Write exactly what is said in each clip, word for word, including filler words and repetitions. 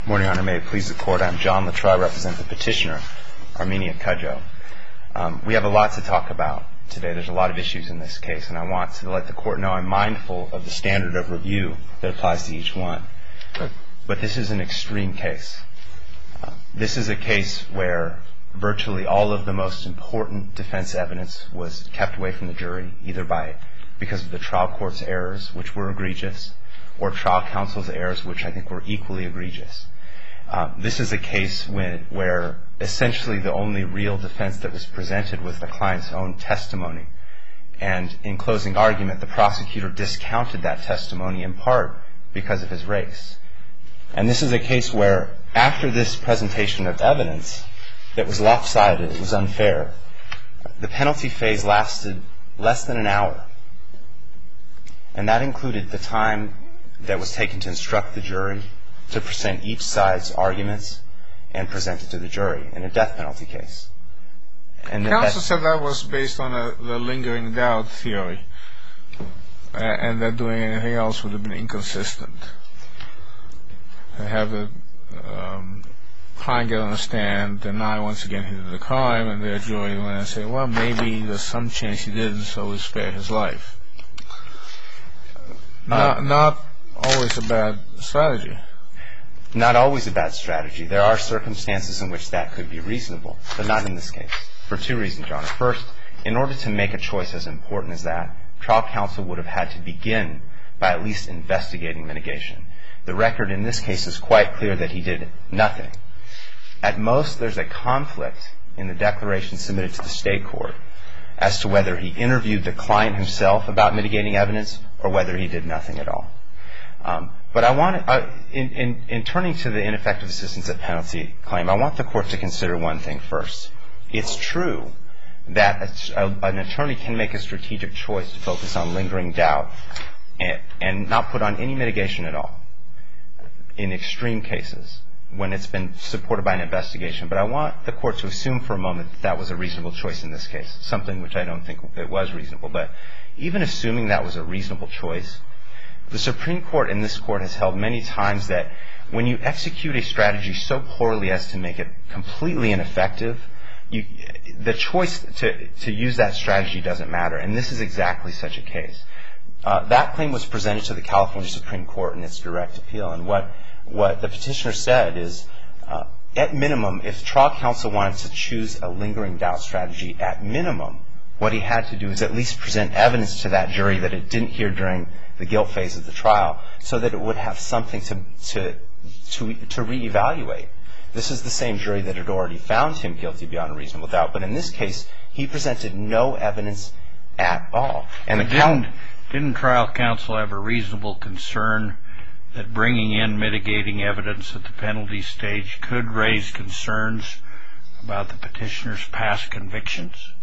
Good morning, Honor. May it please the Court. I'm John Latre. I represent the petitioner, Armenia Cudjoe. Um, we have a lot to talk about today. There's a lot of issues in this case, and I want to let the Court know I'm mindful of the standard of review that applies to each one. But this is an extreme case. Uh, this is a case where virtually all of the most important defense evidence was kept away from the jury, either by because of the trial court's errors, which were egregious, or trial counsel's errors, which I think were equally egregious. Uh, this is a case when, where essentially the only real defense that was presented was the client's own testimony. And in closing argument, the prosecutor discounted that testimony in part because of his race. And this is a case where after this presentation of evidence that was lopsided, it was unfair, the penalty phase lasted less than an hour. And that included the time that was taken to instruct the jury, to present each side's arguments, and present it to the jury in a death penalty case. And Counsel said that was based on a, the lingering doubt theory, uh, and that doing anything else would have been inconsistent. To have the um, client get on the stand, deny once again he did the crime, and the jury went and say, well, maybe there's some chance he didn't, so we spare his life. Not, uh, not always a bad strategy. Not always a bad strategy. There are circumstances in which that could be reasonable, but not in this case, for two reasons, Your Honor. First, in order to make a choice as important as that, trial counsel would have had to begin by at least investigating mitigation. The record in this case is quite clear that he did nothing. At most, there's a conflict in the declaration submitted to the state court as to whether he interviewed the client himself about mitigating evidence or whether he did nothing at all. Um, but I want to, uh, in, in, in turning to the ineffective assistance at penalty claim, I want the court to consider one thing first. It's true that a, a, an attorney can make a strategic choice to focus on lingering doubt and, and not put on any mitigation at all in extreme cases when it's been supported by an investigation. But I want the court to assume for a moment that that was a reasonable choice in this case, something which I don't think it was reasonable. But even assuming that was a reasonable choice, the Supreme Court in this court has held many times that when you execute a strategy so poorly as to make it completely ineffective, you, the choice to, to use that strategy doesn't matter. And this is exactly such a case. Uh, that claim was presented to the California Supreme Court in its direct appeal. And what, what the petitioner said is, uh, at minimum, if trial counsel wanted to choose a lingering doubt strategy, at minimum, what he had to do is at least present evidence to that jury that it didn't hear during the guilt phase of the trial, so that it would have something to to to, to reevaluate. This is the same jury that had already found him guilty beyond a reasonable doubt, but in this case, he presented no evidence at all. And the didn't, didn't trial counsel have a reasonable concern that bringing in mitigating evidence at the penalty stage could raise concerns about the petitioner's past convictions?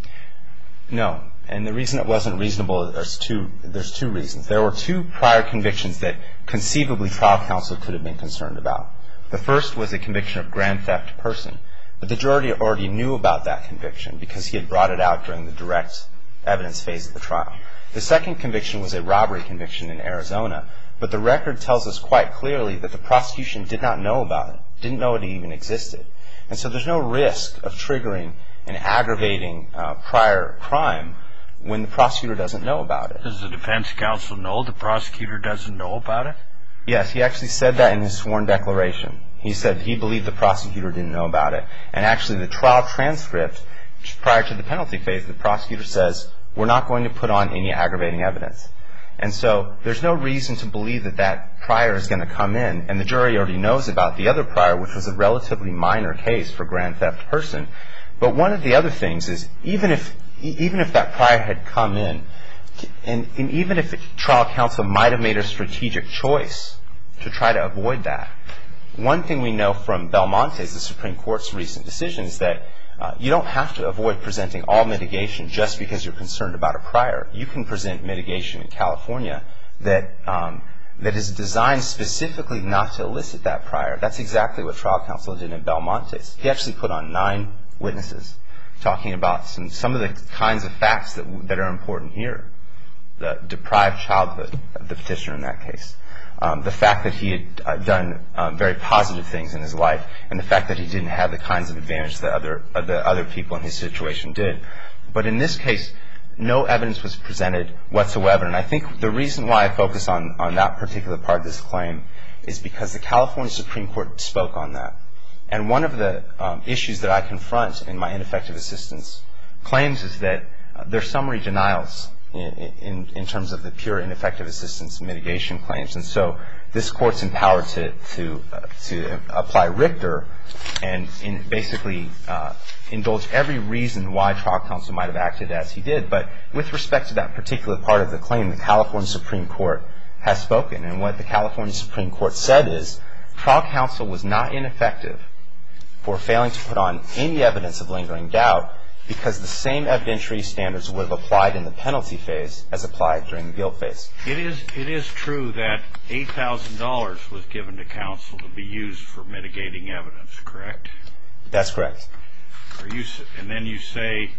No. And the reason it wasn't reasonable, there's two, there's two reasons. There were two prior convictions that conceivably trial counsel could have been concerned about. The first was a conviction of grand theft person, but the jury already knew about that conviction because he had brought it out during the direct evidence phase of the trial. The second conviction was a robbery conviction in Arizona, but the record tells us quite clearly that the prosecution did not know about it, didn't know it even existed. And so there's no risk of triggering an aggravating uh, prior crime when the prosecutor doesn't know about it. Does the defense counsel know the prosecutor doesn't know about it? Yes, he actually said that in his sworn declaration. He said he believed the prosecutor didn't know about it. And actually the trial transcript prior to the penalty phase, the prosecutor says, we're not going to put on any aggravating evidence. And so there's no reason to believe that that prior is going to come in, and the jury already knows about the other prior, which was a relatively minor case for grand theft person. But one of the other things is, even if even if that prior had come in, and, and even if trial counsel might have made a strategic choice to try to avoid that, one thing we know from Belmonte's, the Supreme Court's recent decision, is that uh, you don't have to avoid presenting all mitigation just because you're concerned about a prior. You can present mitigation in California that um, that is designed specifically not to elicit that prior. That's exactly what trial counsel did in Belmonte's. He actually put on nine witnesses talking about some, some of the kinds of facts that, that are important here. The deprived childhood of the petitioner in that case. um, the fact that he had uh, done um, very positive things in his life, and the fact that he didn't have the kinds of advantage that other uh, the other people in his situation did. But in this case, no evidence was presented whatsoever. And I think the reason why I focus on, on that particular part of this claim is because the California Supreme Court spoke on that. And one of the um, issues that I confront in my ineffective assistance claims is that uh, there are summary denials in, in, in terms of the pure ineffective assistance mitigation claims. And so this court's empowered to, to, uh, to apply Richter and in basically uh, indulge every reason why trial counsel might have acted as he did. But with respect to that particular part of the claim, the California Supreme Court has spoken. And what the California Supreme Court said is trial counsel was not ineffective for failing to put on any evidence of lingering doubt because the same evidentiary standards would have applied in the penalty phase as applied during the guilt phase. It is it is true that eight thousand dollars was given to counsel to be used for mitigating evidence, correct? That's correct. Are you, and then you say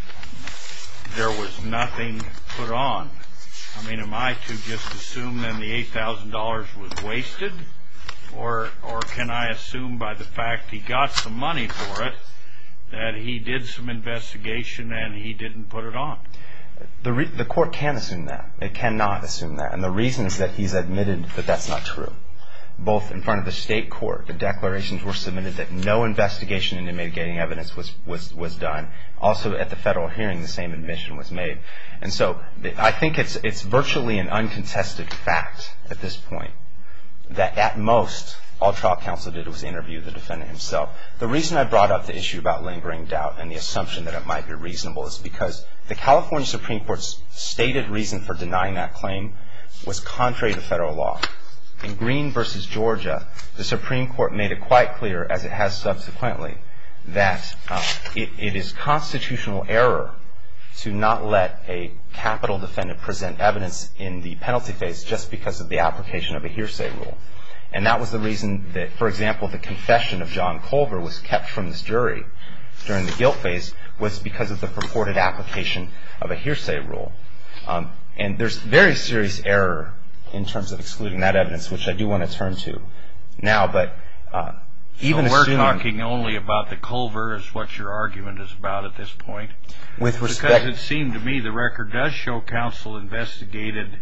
there was nothing put on. I mean, am I to just assume then the eight thousand dollars was wasted? Or, or can I assume by the fact he got some money for it that he did some investigation and he didn't put it on? The, re- the court can assume that. It cannot assume that. And the reason is that he's admitted that that's not true. Both in front of the state court, the declarations were submitted that no investigation into mitigating evidence was, was, was done. Also at the federal hearing, the same admission was made. And so I think it's, it's virtually an uncontested fact at this point that at most all trial counsel did was interview the defendant himself. The reason I brought up the issue about lingering doubt and the assumption that it might be reasonable is because the California Supreme Court's stated reason for denying that claim was contrary to federal law. In Green versus Georgia, the Supreme Court made it quite clear, as it has subsequently, that uh, it, it is constitutional error to not let a capital defendant present evidence in the penalty phase just because of the application of a hearsay rule. And that was the reason that, for example, the confession of John Culver was kept from this jury during the guilt phase was because of the purported application of a hearsay rule. Um, and there's very serious error in terms of excluding that evidence, which I do want to turn to now. But uh, even so we're assuming, talking only about the Culver is what your argument is about at this point? With respect, because it seemed to me the record does show counsel investigated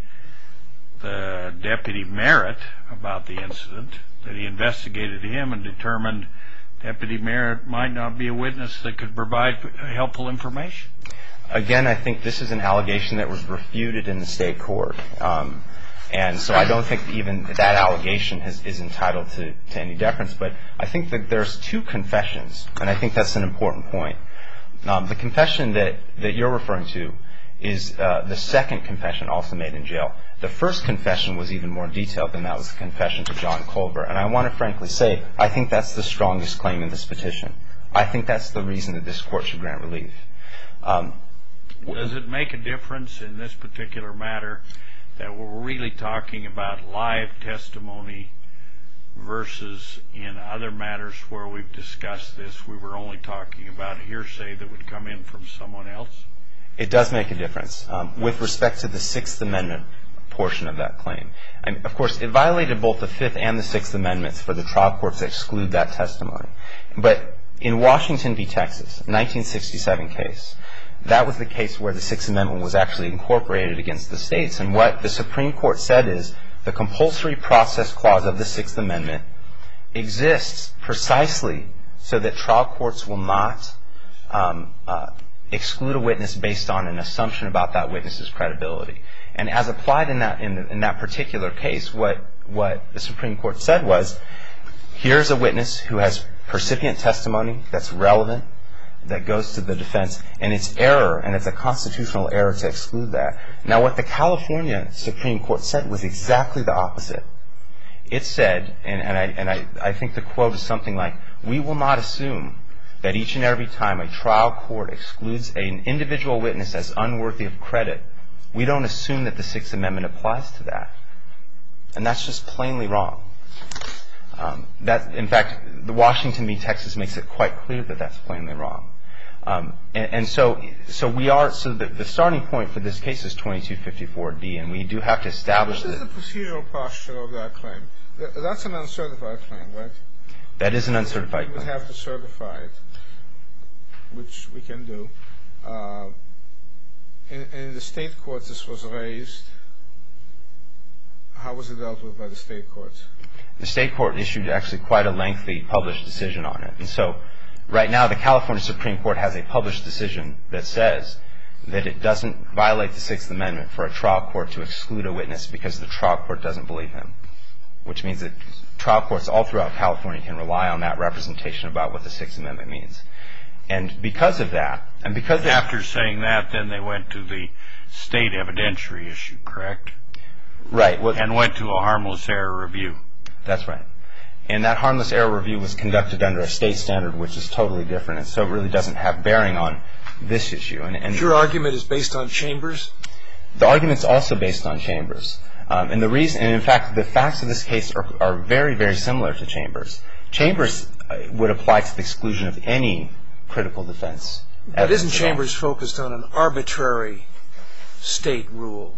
the Deputy Merritt about the incident, that he investigated him and determined Deputy Merritt might not be a witness that could provide helpful information. Again, I think this is an allegation that was refuted in the state court. Um, and so I don't think even that allegation has, is entitled to, to any deference. But I think that there's two confessions, and I think that's an important point. Um, the confession that, that you're referring to is uh, the second confession also made in jail. The first confession was even more detailed, and that was the confession to John Culver. And I want to frankly say, I think that's the strongest claim in this petition. I think that's the reason that this court should grant relief. Um, Does it make a difference in this particular matter that we're really talking about live testimony versus in other matters where we've discussed this, we were only talking about hearsay that would come in from someone else? It does make a difference um, with respect to the Sixth Amendment portion of that claim. And of course, it violated both the Fifth and the Sixth Amendments for the trial court to exclude that testimony. But in Washington v. Texas, nineteen sixty-seven case, that was the case where the Sixth Amendment was actually incorporated against the states. And what the Supreme Court said is the compulsory process clause of the Sixth Amendment exists precisely so that trial courts will not um, uh, exclude a witness based on an assumption about that witness's credibility. And as applied in that in, the, in that particular case, what what the Supreme Court said was, here's a witness who has percipient testimony that's relevant, that goes to the defense, and it's error, and it's a constitutional error to exclude that. Now, what the California Supreme Court said was exactly the opposite. It said, and, and, I, and I, I think the quote is something like, we will not assume that each and every time a trial court excludes an individual witness as unworthy of credit, we don't assume that the Sixth Amendment applies to that. And that's just plainly wrong. Um, that, in fact, the Washington v. Texas makes it quite clear that that's plainly wrong. Um, and, and so, so we are. So the, the starting point for this case is twenty-two fifty-four D, and we do have to establish What is that. the procedural posture of that claim? Th- That's an uncertified claim, right? That is an uncertified We would claim. have to certify it, which we can do. Uh, in, in the state courts, this was raised. How was it dealt with by the state courts? The state court issued actually quite a lengthy published decision on it. And so right now the California Supreme Court has a published decision that says that it doesn't violate the Sixth Amendment for a trial court to exclude a witness because the trial court doesn't believe him, which means that trial courts all throughout California can rely on that representation about what the Sixth Amendment means. And because of that, and because they, After saying that, then they went to the state evidentiary issue, correct? right, what, And went to a harmless error review. that's right. And that harmless error review was conducted under a state standard, which is totally different, and so it really doesn't have bearing on this issue. And, and Your argument is based on Chambers? the argument's also based on Chambers. Um, and the reason, and in fact, the facts of this case are, are very, very similar to Chambers. Chambers uh, would apply to the exclusion of any critical defense. But isn't evidence at all. Chambers focused on an arbitrary state rule?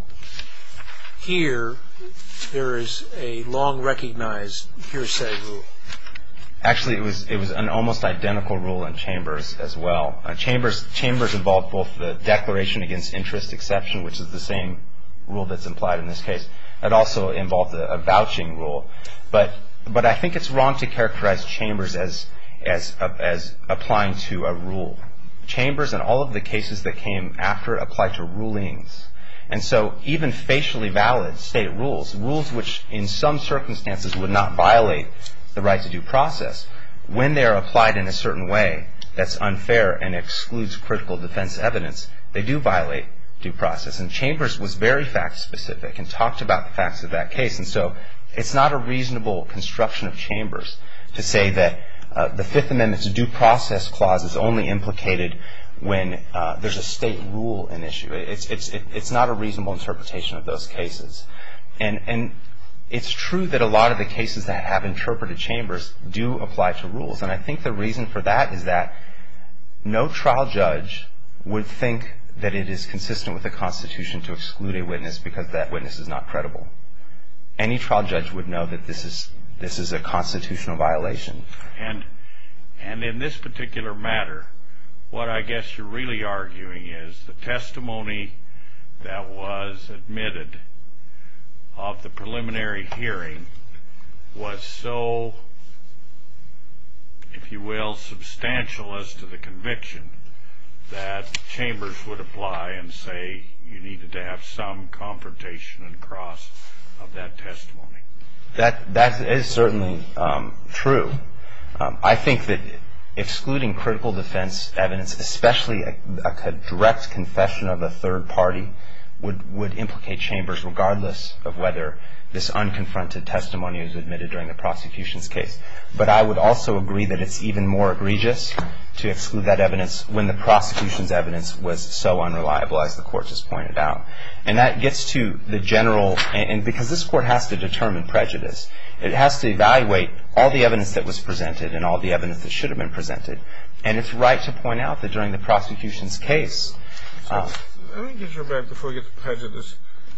Here, there is a long-recognized hearsay rule. Actually, it was it was an almost identical rule in Chambers as well. Uh, Chambers Chambers involved both the declaration against interest exception, which is the same rule that's implied in this case. It also involved a, a vouching rule. But but I think it's wrong to characterize Chambers as as uh, as applying to a rule. Chambers and all of the cases that came after apply to rulings. And so even facially valid state rules, rules which in some circumstances would not violate the right to due process, when they are applied in a certain way that's unfair and excludes critical defense evidence, they do violate due process. And Chambers was very fact-specific and talked about the facts of that case. And so it's not a reasonable construction of Chambers to say that uh, the Fifth Amendment's due process clause is only implicated when uh, there's a state rule in issue. It's it's it, it's not a reasonable interpretation of those cases, and and it's true that a lot of the cases that have interpreted Chambers do apply to rules, and I think the reason for that is that no trial judge would think that it is consistent with the Constitution to exclude a witness because that witness is not credible. Any trial judge would know that this is this is a constitutional violation. And and in this particular matter, what I guess you're really arguing is the testimony that was admitted of the preliminary hearing was so, if you will, substantial as to the conviction that Chambers would apply and say you needed to have some confrontation and cross of that testimony. That that is certainly um, true. Um, I think that excluding critical defense evidence, especially a, a direct confession of a third party, would, would implicate Chambers regardless of whether this unconfronted testimony was admitted during the prosecution's case. But I would also agree that it's even more egregious to exclude that evidence when the prosecution's evidence was so unreliable, as the court just pointed out. And that gets to the general, and, and because this court has to determine prejudice, it has to evaluate all the evidence that was presented and all the evidence that should have been presented. And it's right to point out that during the prosecution's case... Uh, Let me get you back before we get to prejudice.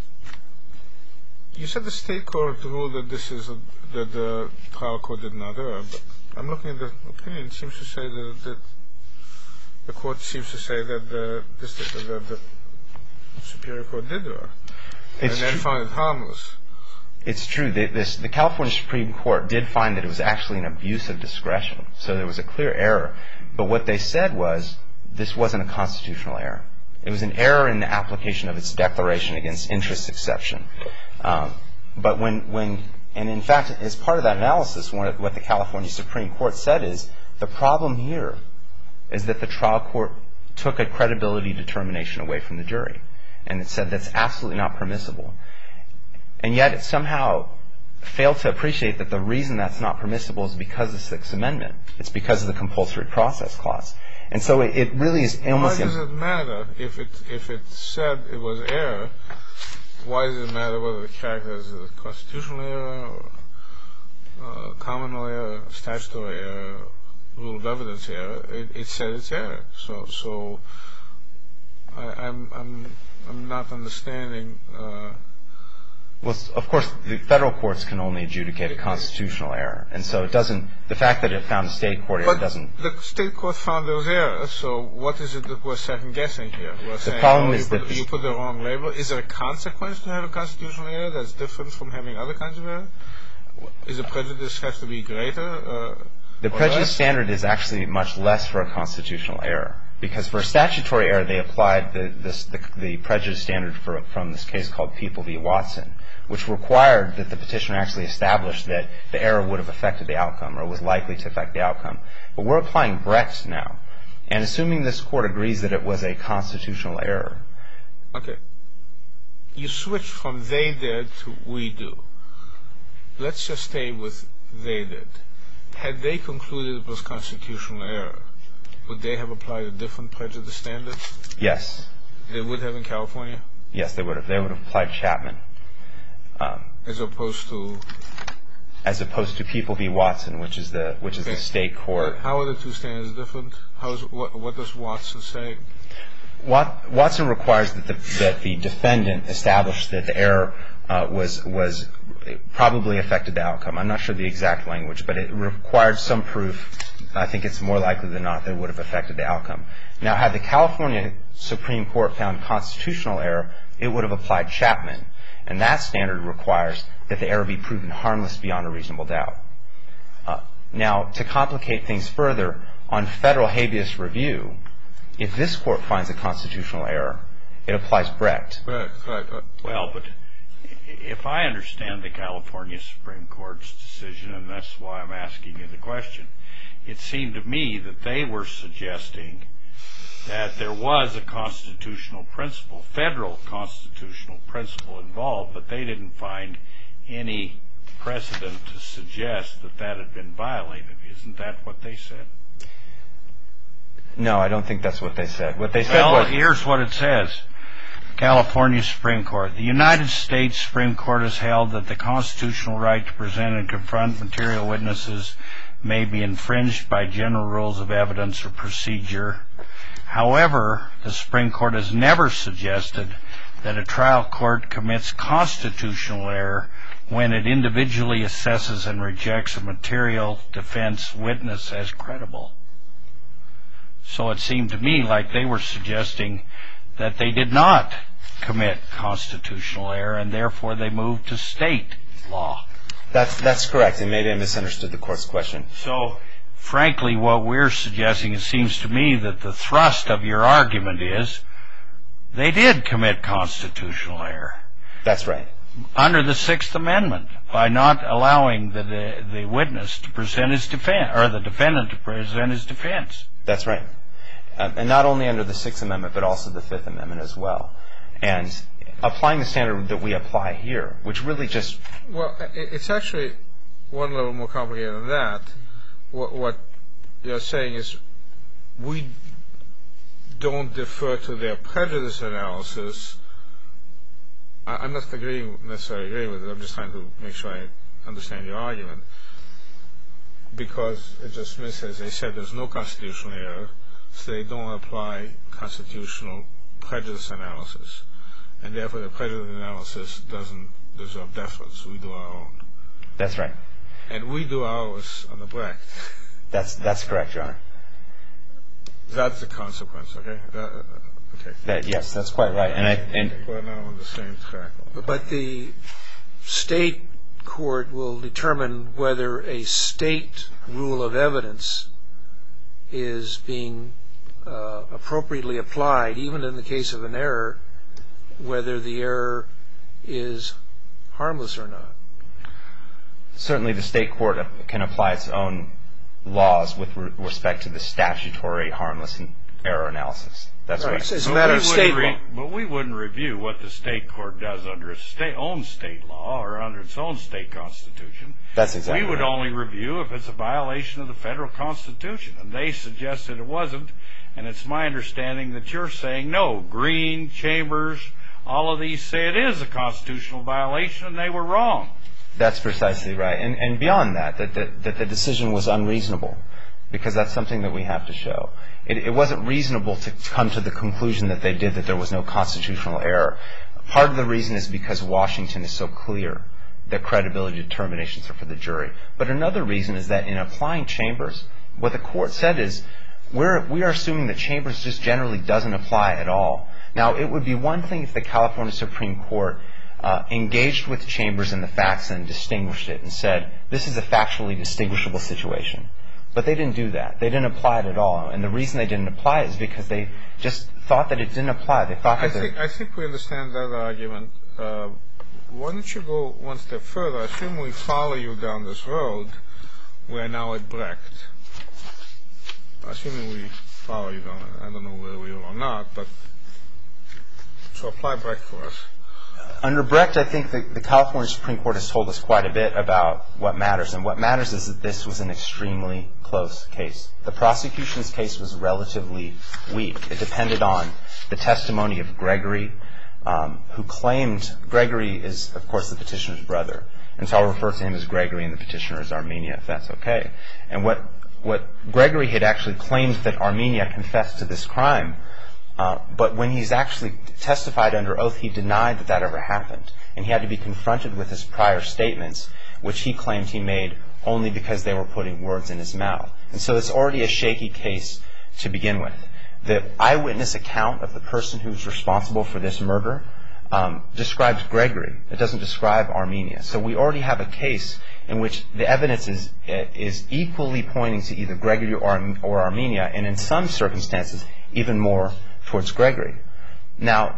You said the state court ruled that this is a, that the trial court did not err, but I'm looking at the opinion. It seems to say that, that the court seems to say that the, this, that the Superior Court did err, and then found it harmless. It's true. The, this, the California Supreme Court did find that it was actually an abuse of discretion, so there was a clear error. But what they said was this wasn't a constitutional error. It was an error in the application of its declaration against interest exception. Um, but when, when, and in fact, as part of that analysis, what, what the California Supreme Court said is the problem here is that the trial court took a credibility determination away from the jury. And it said that's absolutely not permissible. And yet it somehow failed to appreciate that the reason that's not permissible is because of the Sixth Amendment. It's because of the compulsory process clause. And so it, it really is almost... Why does it matter if it if it said it was error? Why does it matter whether the character is a constitutional error, or uh, common law error, statutory error? rule of evidence error. It, it said it's error. So, so I, I'm, I'm, I'm not understanding. Uh, Well, of course, the federal courts can only adjudicate a constitutional error, and so it doesn't. The fact that it found a state court error but doesn't. The state court found those errors. So what is it that we're second guessing here? We're The saying, problem oh, is you that put, the- you put the wrong label. Is there a consequence to have a constitutional error that's different from having other kinds of error? Is the prejudice have to be greater? Uh, The or prejudice less? standard is actually much less for a constitutional error, because for a statutory error, they applied the, this, the, the prejudice standard for, from this case called People v. Watson, which required that the petitioner actually establish that the error would have affected the outcome or was likely to affect the outcome. But we're applying Brecht now, and assuming this court agrees that it was a constitutional error. Okay. You switch from they did to we do. Let's just stay with they did. Had they concluded it was constitutional error, would they have applied a different prejudice standard? Yes. They would have in California? Yes, they would have. They would have applied Chapman. Um, As opposed to... as opposed to People v. Watson, which is the which is Okay. the state court. How are the two standards different? How is, what, what does Watson say? Wat- Watson requires that the, that the defendant establish that the error uh, was was probably affected the outcome. I'm not sure the exact language, but it required some proof. I think it's more likely than not that it would have affected the outcome. Now, had the California Supreme Court found constitutional error, it would have applied Chapman, and that standard requires that the error be proven harmless beyond a reasonable doubt. Uh, now, to complicate things further, on federal habeas review, if this court finds a constitutional error, it applies Brecht. Right, right. right. Well, but if I understand the California Supreme Court's decision, and that's why I'm asking you the question, it seemed to me that they were suggesting that there was a constitutional principle, federal constitutional principle involved, but they didn't find any precedent to suggest that that had been violated. Isn't that what they said? No, I don't think that's what they said. What they said Well, was... here's what it says. California Supreme Court. The United States Supreme Court has held that the constitutional right to present and confront material witnesses may be infringed by general rules of evidence or procedure. However, the Supreme Court has never suggested that a trial court commits constitutional error when it individually assesses and rejects a material defense witness as credible. So it seemed to me like they were suggesting that they did not commit constitutional error, and therefore they moved to state law. That's, that's correct, and maybe I misunderstood the court's question. So, frankly, what we're suggesting, it seems to me that the thrust of your argument is they did commit constitutional error. That's right. Under the Sixth Amendment, by not allowing the, the, the witness to present his defense, or the defendant to present his defense. That's right. Um, and not only under the Sixth Amendment, but also the Fifth Amendment as well. And applying the standard that we apply here, which really just... Well, it's actually one level more complicated than that. What, what you're saying is we don't defer to their prejudice analysis. I, I'm not agreeing, necessarily agreeing with it. I'm just trying to make sure I understand your argument. Because it just misses. They said there's no constitutional error, so they don't apply constitutional prejudice analysis. And therefore the prejudice analysis doesn't deserve deference. We do our own. That's right. And we do ours on the Brecht. That's that's correct, Your Honor. That's the consequence, okay? That, uh, okay. That, yes, that's quite right. And I and We're now on the same track. But the state court will determine whether a state rule of evidence is being uh, appropriately applied, even in the case of an error, whether the error is harmless or not. certainly the state court can apply its own laws with re- respect to the statutory harmless error analysis. That's right. It's, it's a But matter we of state wouldn't law. re- But we wouldn't review what the state court does under its state, own state law or under its own state constitution. That's exactly We would right. only review if it's a violation of the federal constitution. And they suggested it wasn't. And it's my understanding that you're saying, no, Green, Chambers, all of these say it is a constitutional violation, and they were wrong. That's precisely right. And, and beyond that, that, that, that the decision was unreasonable. because that's something that we have to show. It, it wasn't reasonable to come to the conclusion that they did, that there was no constitutional error. Part of the reason is because Washington is so clear that credibility determinations are for the jury. But another reason is that in applying Chambers, what the court said is, we're, we are assuming that Chambers just generally doesn't apply at all. Now, it would be one thing if the California Supreme Court uh, engaged with Chambers and the facts and distinguished it and said, this is a factually distinguishable situation. But they didn't do that. They didn't apply it at all. And the reason they didn't apply it is because they just thought that it didn't apply. They thought that I think, I think we understand that argument. Uh, why don't you go one step further? Assume we follow you down this road. We are now at Brecht. Assuming we follow you down, I don't know whether we will or not, but so apply Brecht for us. Under Brecht, I think the, the California Supreme Court has told us quite a bit about what matters. And what matters is that this was an extremely close case. The prosecution's case was relatively weak. It depended on the testimony of Gregory, um, who claimed Gregory is, of course, the petitioner's brother. And so I'll refer to him as Gregory and the petitioner as Armenia, if that's okay. And what, what Gregory had actually claimed that Armenia confessed to this crime. Uh, but when he's actually testified under oath, he denied that that ever happened. And he had to be confronted with his prior statements, which he claimed he made only because they were putting words in his mouth. And so it's already a shaky case to begin with. The eyewitness account of the person who's responsible for this murder um, describes Gregory. It doesn't describe Armenia. So we already have a case in which the evidence is is equally pointing to either Gregory or, or Armenia, and in some circumstances, even more towards Gregory. Now,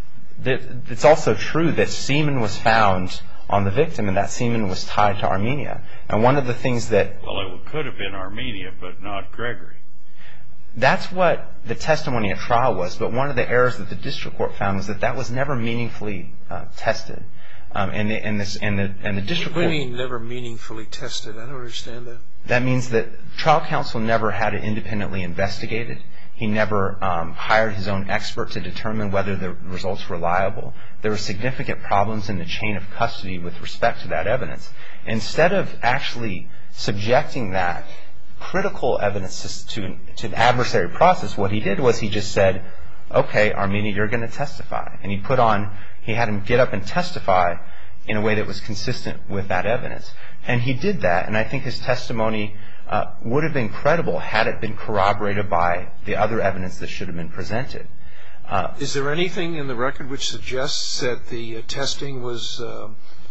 it's also true that semen was found on the victim, and that semen was tied to Armenia. And one of the things that... Well, it could have been Armenia, but not Gregory. That's what the testimony at trial was, but one of the errors that the district court found was that that was never meaningfully uh, tested. Um, and, the, and, this, and, the, and the district court... What do you mean never meaningfully tested? I don't understand that. That means that trial counsel never had it independently investigated. He never um, hired his own expert to determine whether the results were reliable. There were significant problems in the chain of custody with respect to that evidence. Instead of actually subjecting that critical evidence to, to an adversary process, what he did was he just said, okay, Armenia, you're going to testify. And he put on, he had him get up and testify in a way that was consistent with that evidence. And he did that, and I think his testimony uh, would have been credible had it been corroborated by the other evidence that should have been presented. Uh, Is there anything in the record which suggests that the uh, testing was uh,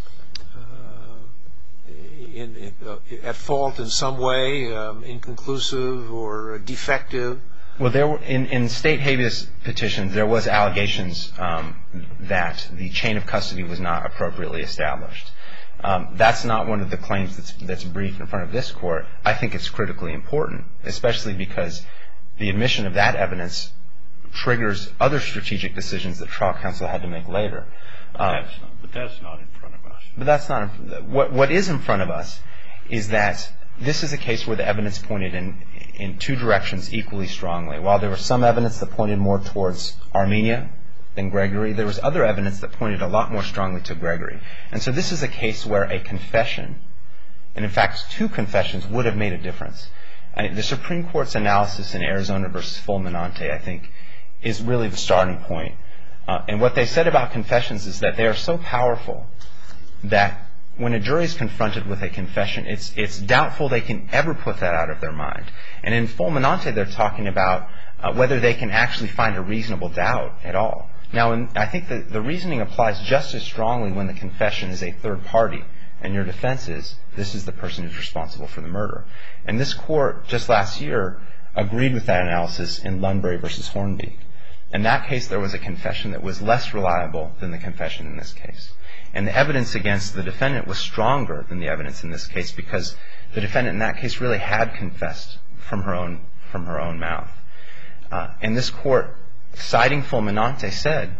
uh, in, in, uh, at fault in some way, um, inconclusive or defective? Well, there were, in, in state habeas petitions, there was allegations um, that the chain of custody was not appropriately established. Um, that's not one of the claims that's, that's briefed in front of this court. I think it's critically important, especially because the admission of that evidence triggers other strategic decisions that trial counsel had to make later. But, Um, that's, not, but that's not in front of us. But that's not what. What is in front of us is that this is a case where the evidence pointed in in two directions equally strongly. While there was some evidence that pointed more towards Armenia than Gregory, there was other evidence that pointed a lot more strongly to Gregory. And so this is a case where a confession, and in fact two confessions, would have made a difference. And the Supreme Court's analysis in Arizona versus Fulminante, I think, is really the starting point. Uh, and what they said about confessions is that they are so powerful that when a jury is confronted with a confession, it's it's doubtful they can ever put that out of their mind. And in Fulminante, they're talking about uh, whether they can actually find a reasonable doubt at all. Now, in, I think that the reasoning applies just as strongly when the confession is a third party, and your defense is, this is the person who's responsible for the murder. And this court, just last year, agreed with that analysis in Lundberg versus Hornbeek. In that case, there was a confession that was less reliable than the confession in this case. And the evidence against the defendant was stronger than the evidence in this case because the defendant in that case really had confessed from her own from her own mouth. Uh, and this court, citing Fulminante, said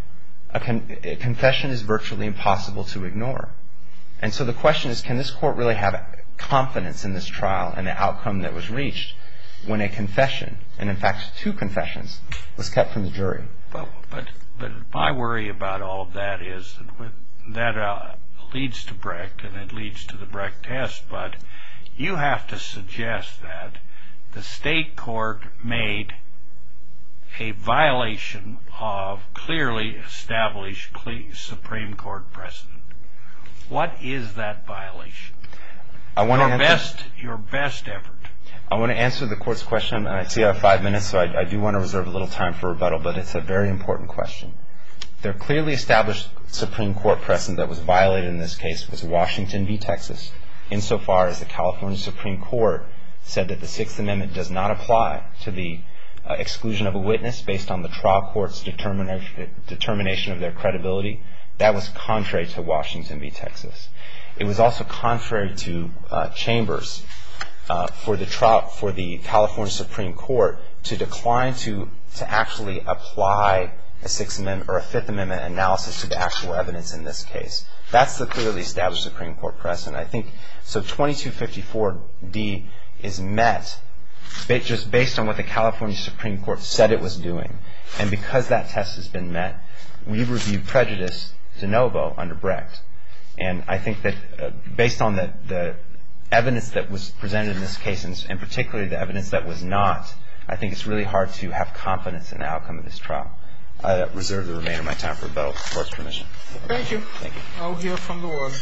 a, con- a confession is virtually impossible to ignore. And so the question is, can this court really have confidence in this trial and the outcome that was reached when a confession, and in fact two confessions, was kept from the jury? Well, but but my worry about all of that is that with, that uh, leads to Brecht, and it leads to the Brecht test. But you have to suggest that the state court made a violation of clearly established Supreme Court precedent. What is that violation? I want your to best, your best effort. I want to answer the court's question, and I see I have five minutes, so I, I do want to reserve a little time for rebuttal, but it's a very important question. The clearly established Supreme Court precedent that was violated in this case was Washington v. Texas, insofar as the California Supreme Court said that the Sixth Amendment does not apply to the uh, exclusion of a witness based on the trial court's determination, determination of their credibility. That was contrary to Washington v. Texas. It was also contrary to uh, Chambers uh, for the trial, for the California Supreme Court to decline to to actually apply a Sixth Amendment or a Fifth Amendment analysis to the actual evidence in this case. That's the clearly established Supreme Court precedent. I think so. twenty-two fifty-four D is met just based on what the California Supreme Court said it was doing, and because that test has been met, we reviewed prejudice de novo under Brecht. And I think that uh, based on the, the evidence that was presented in this case, and, and particularly the evidence that was not, I think it's really hard to have confidence in the outcome of this trial. I uh, reserve the remainder of my time for rebuttal, with the court's permission. Thank you. Thank you. I'll hear from the ward.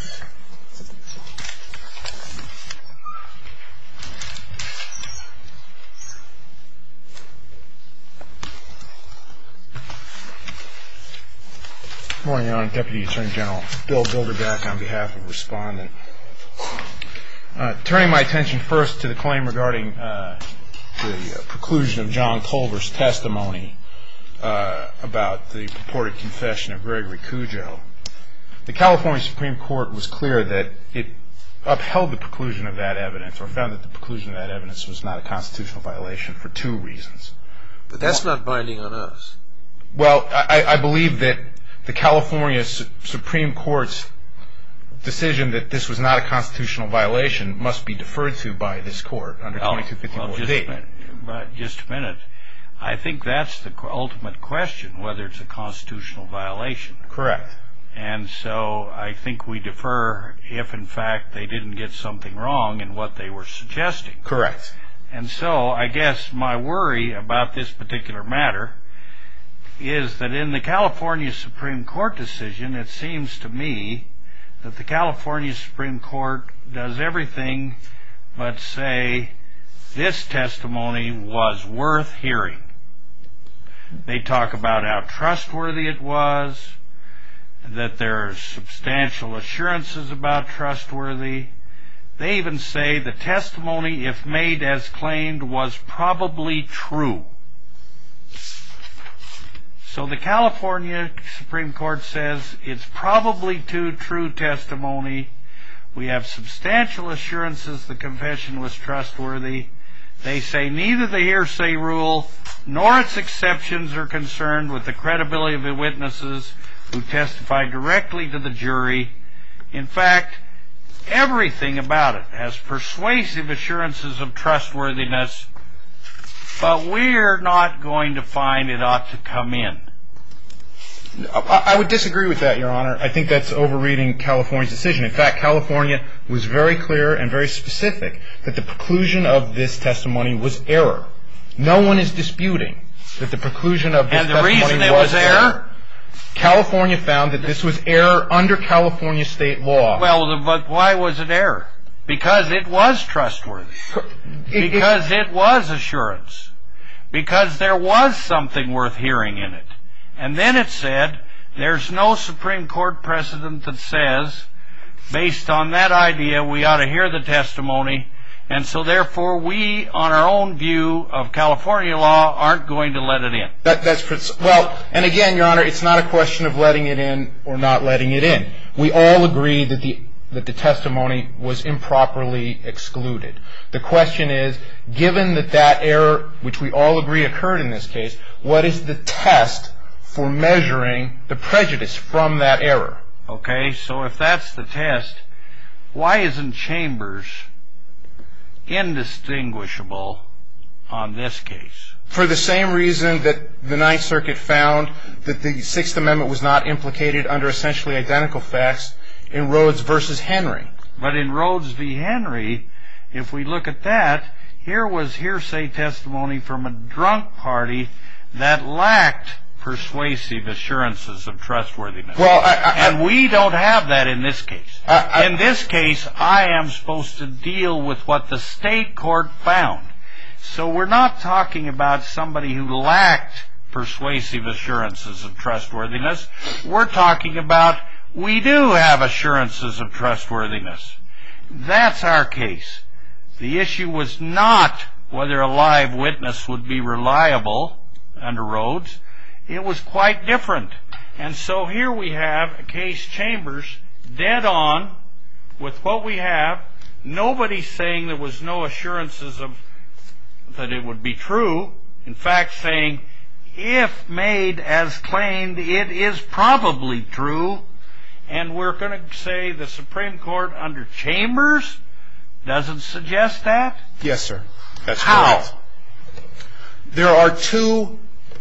Good morning, Your Honor. Deputy Attorney General Bill Bilderback on behalf of Respondent. Uh, turning my attention first to the claim regarding uh, the uh, preclusion of John Culver's testimony uh, about the purported confession of Gregory Cujo. The California Supreme Court was clear that it upheld the preclusion of that evidence, or found that the preclusion of that evidence was not a constitutional violation for two reasons. But that's not binding on us. Well, I, I believe that the California Su- Supreme Court's decision that this was not a constitutional violation must be deferred to by this court under twenty-two fifty-four D. Well, just a minute, but just a minute. I think that's the ultimate question, whether it's a constitutional violation. Correct. And so I think we defer if, in fact, they didn't get something wrong in what they were suggesting. Correct. And so I guess my worry about this particular matter is that in the California Supreme Court decision, it seems to me that the California Supreme Court does everything but say this testimony was worth hearing. They talk about how trustworthy it was, that there are substantial assurances about trustworthy. They even say the testimony, if made as claimed, was probably true. So the California Supreme Court says it's probably too true testimony. We have substantial assurances the confession was trustworthy. They say neither the hearsay rule nor its exceptions are concerned with the credibility of the witnesses who testified directly to the jury. In fact, everything about it has persuasive assurances of trustworthiness, but we're not going to find it ought to come in. I would disagree with that, Your Honor. I think that's overreading California's decision. In fact, California was very clear and very specific that the preclusion of this testimony was error. No one is disputing that the preclusion of this and the testimony reason it was was error? error. California found that this was error under California state law. Well, but why was it error? Because it was trustworthy. It, because it, it was assurance. Because there was something worth hearing in it. And then it said, there's no Supreme Court precedent that says, based on that idea, we ought to hear the testimony, and so therefore we, on our own view of California law, aren't going to let it in. That, that's well, and again, Your Honor, it's not a question of letting it in or not letting it in. We all agree that the that the testimony was improperly excluded. The question is, given that that error, which we all agree occurred in this case, what is the test for measuring the prejudice from that error? Okay, so if that's the test, why isn't Chambers indistinguishable on this case? For the same reason that the Ninth Circuit found that the Sixth Amendment was not implicated under essentially identical facts in Rhodes versus Henry. But in Rhodes v. Henry, if we look at that, Here was hearsay testimony from a drunk party that lacked persuasive assurances of trustworthiness. Well, I, I, and we don't have that in this case. I, I, in this case, I am supposed to deal with what the state court found. So we're not talking about somebody who lacked persuasive assurances of trustworthiness. We're talking about we do have assurances of trustworthiness. That's our case. The issue was not whether a live witness would be reliable under Rhodes. It was quite different. And so here we have a case, Chambers, dead on with what we have. Nobody's saying there was no assurances of that it would be true. In fact, saying if made as claimed, it is probably true. And we're going to say the Supreme Court under Chambers doesn't suggest that? Yes, sir. That's How? correct. There are two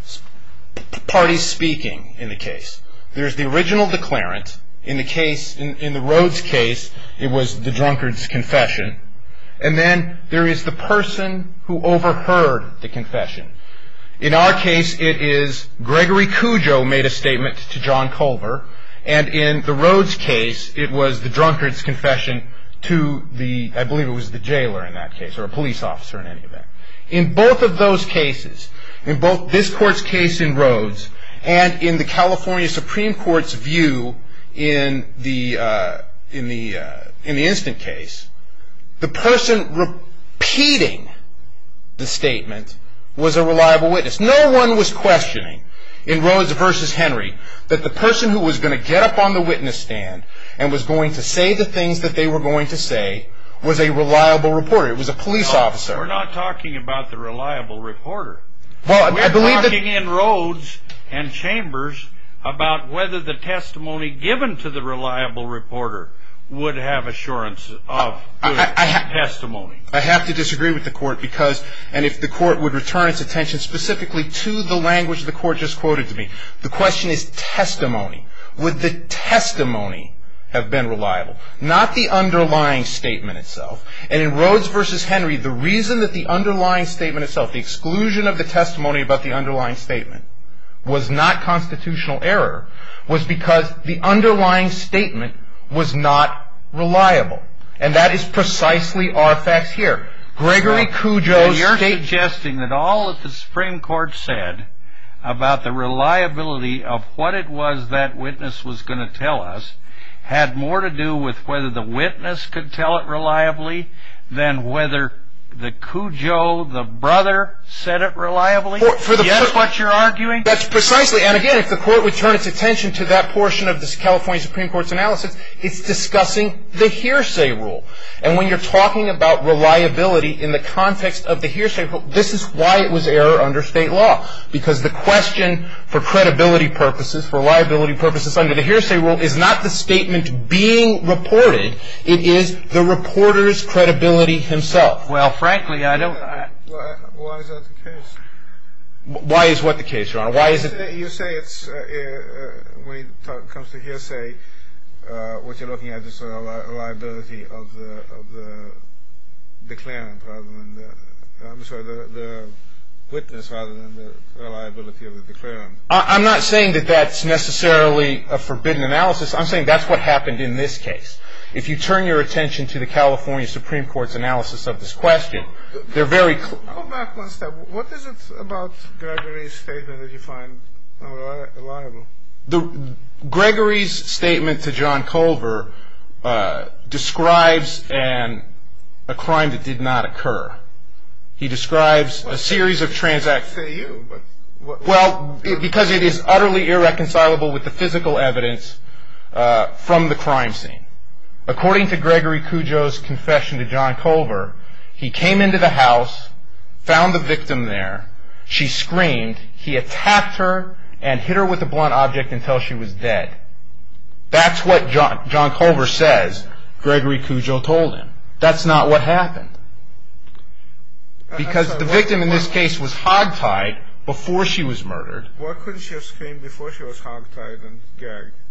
parties speaking in the case. There's the original declarant. In the case, in, in the Rhodes case, it was the drunkard's confession. And then there is the person who overheard the confession. In our case, it is Gregory Cujo made a statement to John Culver. And in the Rhodes case, it was the drunkard's confession to the, I believe it was the jailer in that case, or a police officer in any event. In both of those cases, in both this court's case in Rhodes and in the California Supreme Court's view in the uh, in the uh, in the instant case, the person repeating the statement was a reliable witness. No one was questioning in Rhodes versus Henry that the person who was going to get up on the witness stand and was going to say the things that they were going to say was a reliable reporter. It was a police no, officer. We're not talking about the reliable reporter. Well, we're I believe talking that in Rhodes and Chambers about whether the testimony given to the reliable reporter would have assurance of good I, I ha- testimony. I have to disagree with the court because, and if the court would return its attention specifically to the language the court just quoted to me, the question is testimony. Would the testimony have been reliable? Not the underlying statement itself. And in Rhodes versus Henry, the reason that the underlying statement itself, the exclusion of the testimony about the underlying statement, was not constitutional error was because the underlying statement was not reliable. And that is precisely our facts here. Gregory well, Cujo's You're state- suggesting that all that the Supreme Court said about the reliability of what it was that witness was going to tell us had more to do with whether the witness could tell it reliably than whether the Cujo, the brother, said it reliably? For, for the Yes, fir- what you're arguing? That's precisely, and again, if the court would turn its attention to that portion of the California Supreme Court's analysis, it's discussing the hearsay rule. And when you're talking about reliability in the context of the hearsay rule, this is why it was error under state law. Because the question for credibility purposes, for reliability purposes under the hearsay rule, is not the statement being reported, it is the reporter's credibility himself. Well, frankly, I don't... I, Why, why is that the case? Why is what the case, Your Honor? Why is You it... say, you say it's, uh, uh, when it talk, comes to hearsay, uh, what you're looking at is the reliability of the of the declarant rather than the, I'm sorry, the, the witness rather than the reliability of the declarant. I'm not saying that that's necessarily a forbidden analysis. I'm saying that's what happened in this case. If you turn your attention to the California Supreme Court's analysis of this question, they're very clear. Go back one step. What is it about Gregory's statement that you find reliable? The, Gregory's statement to John Culver uh, describes an, a crime that did not occur. He describes well, a series of transactions. Say you, but what, well, it, because it is utterly irreconcilable with the physical evidence uh, from the crime scene. According to Gregory Cujo's confession to John Culver, he came into the house, found the victim there, she screamed, he attacked her and hit her with a blunt object until she was dead. That's what John, John Culver says Gregory Cujo told him. That's not what happened. Because sorry, the victim what, in this what, case was hogtied before she was murdered. Why couldn't she have screamed before she was hogtied and gagged?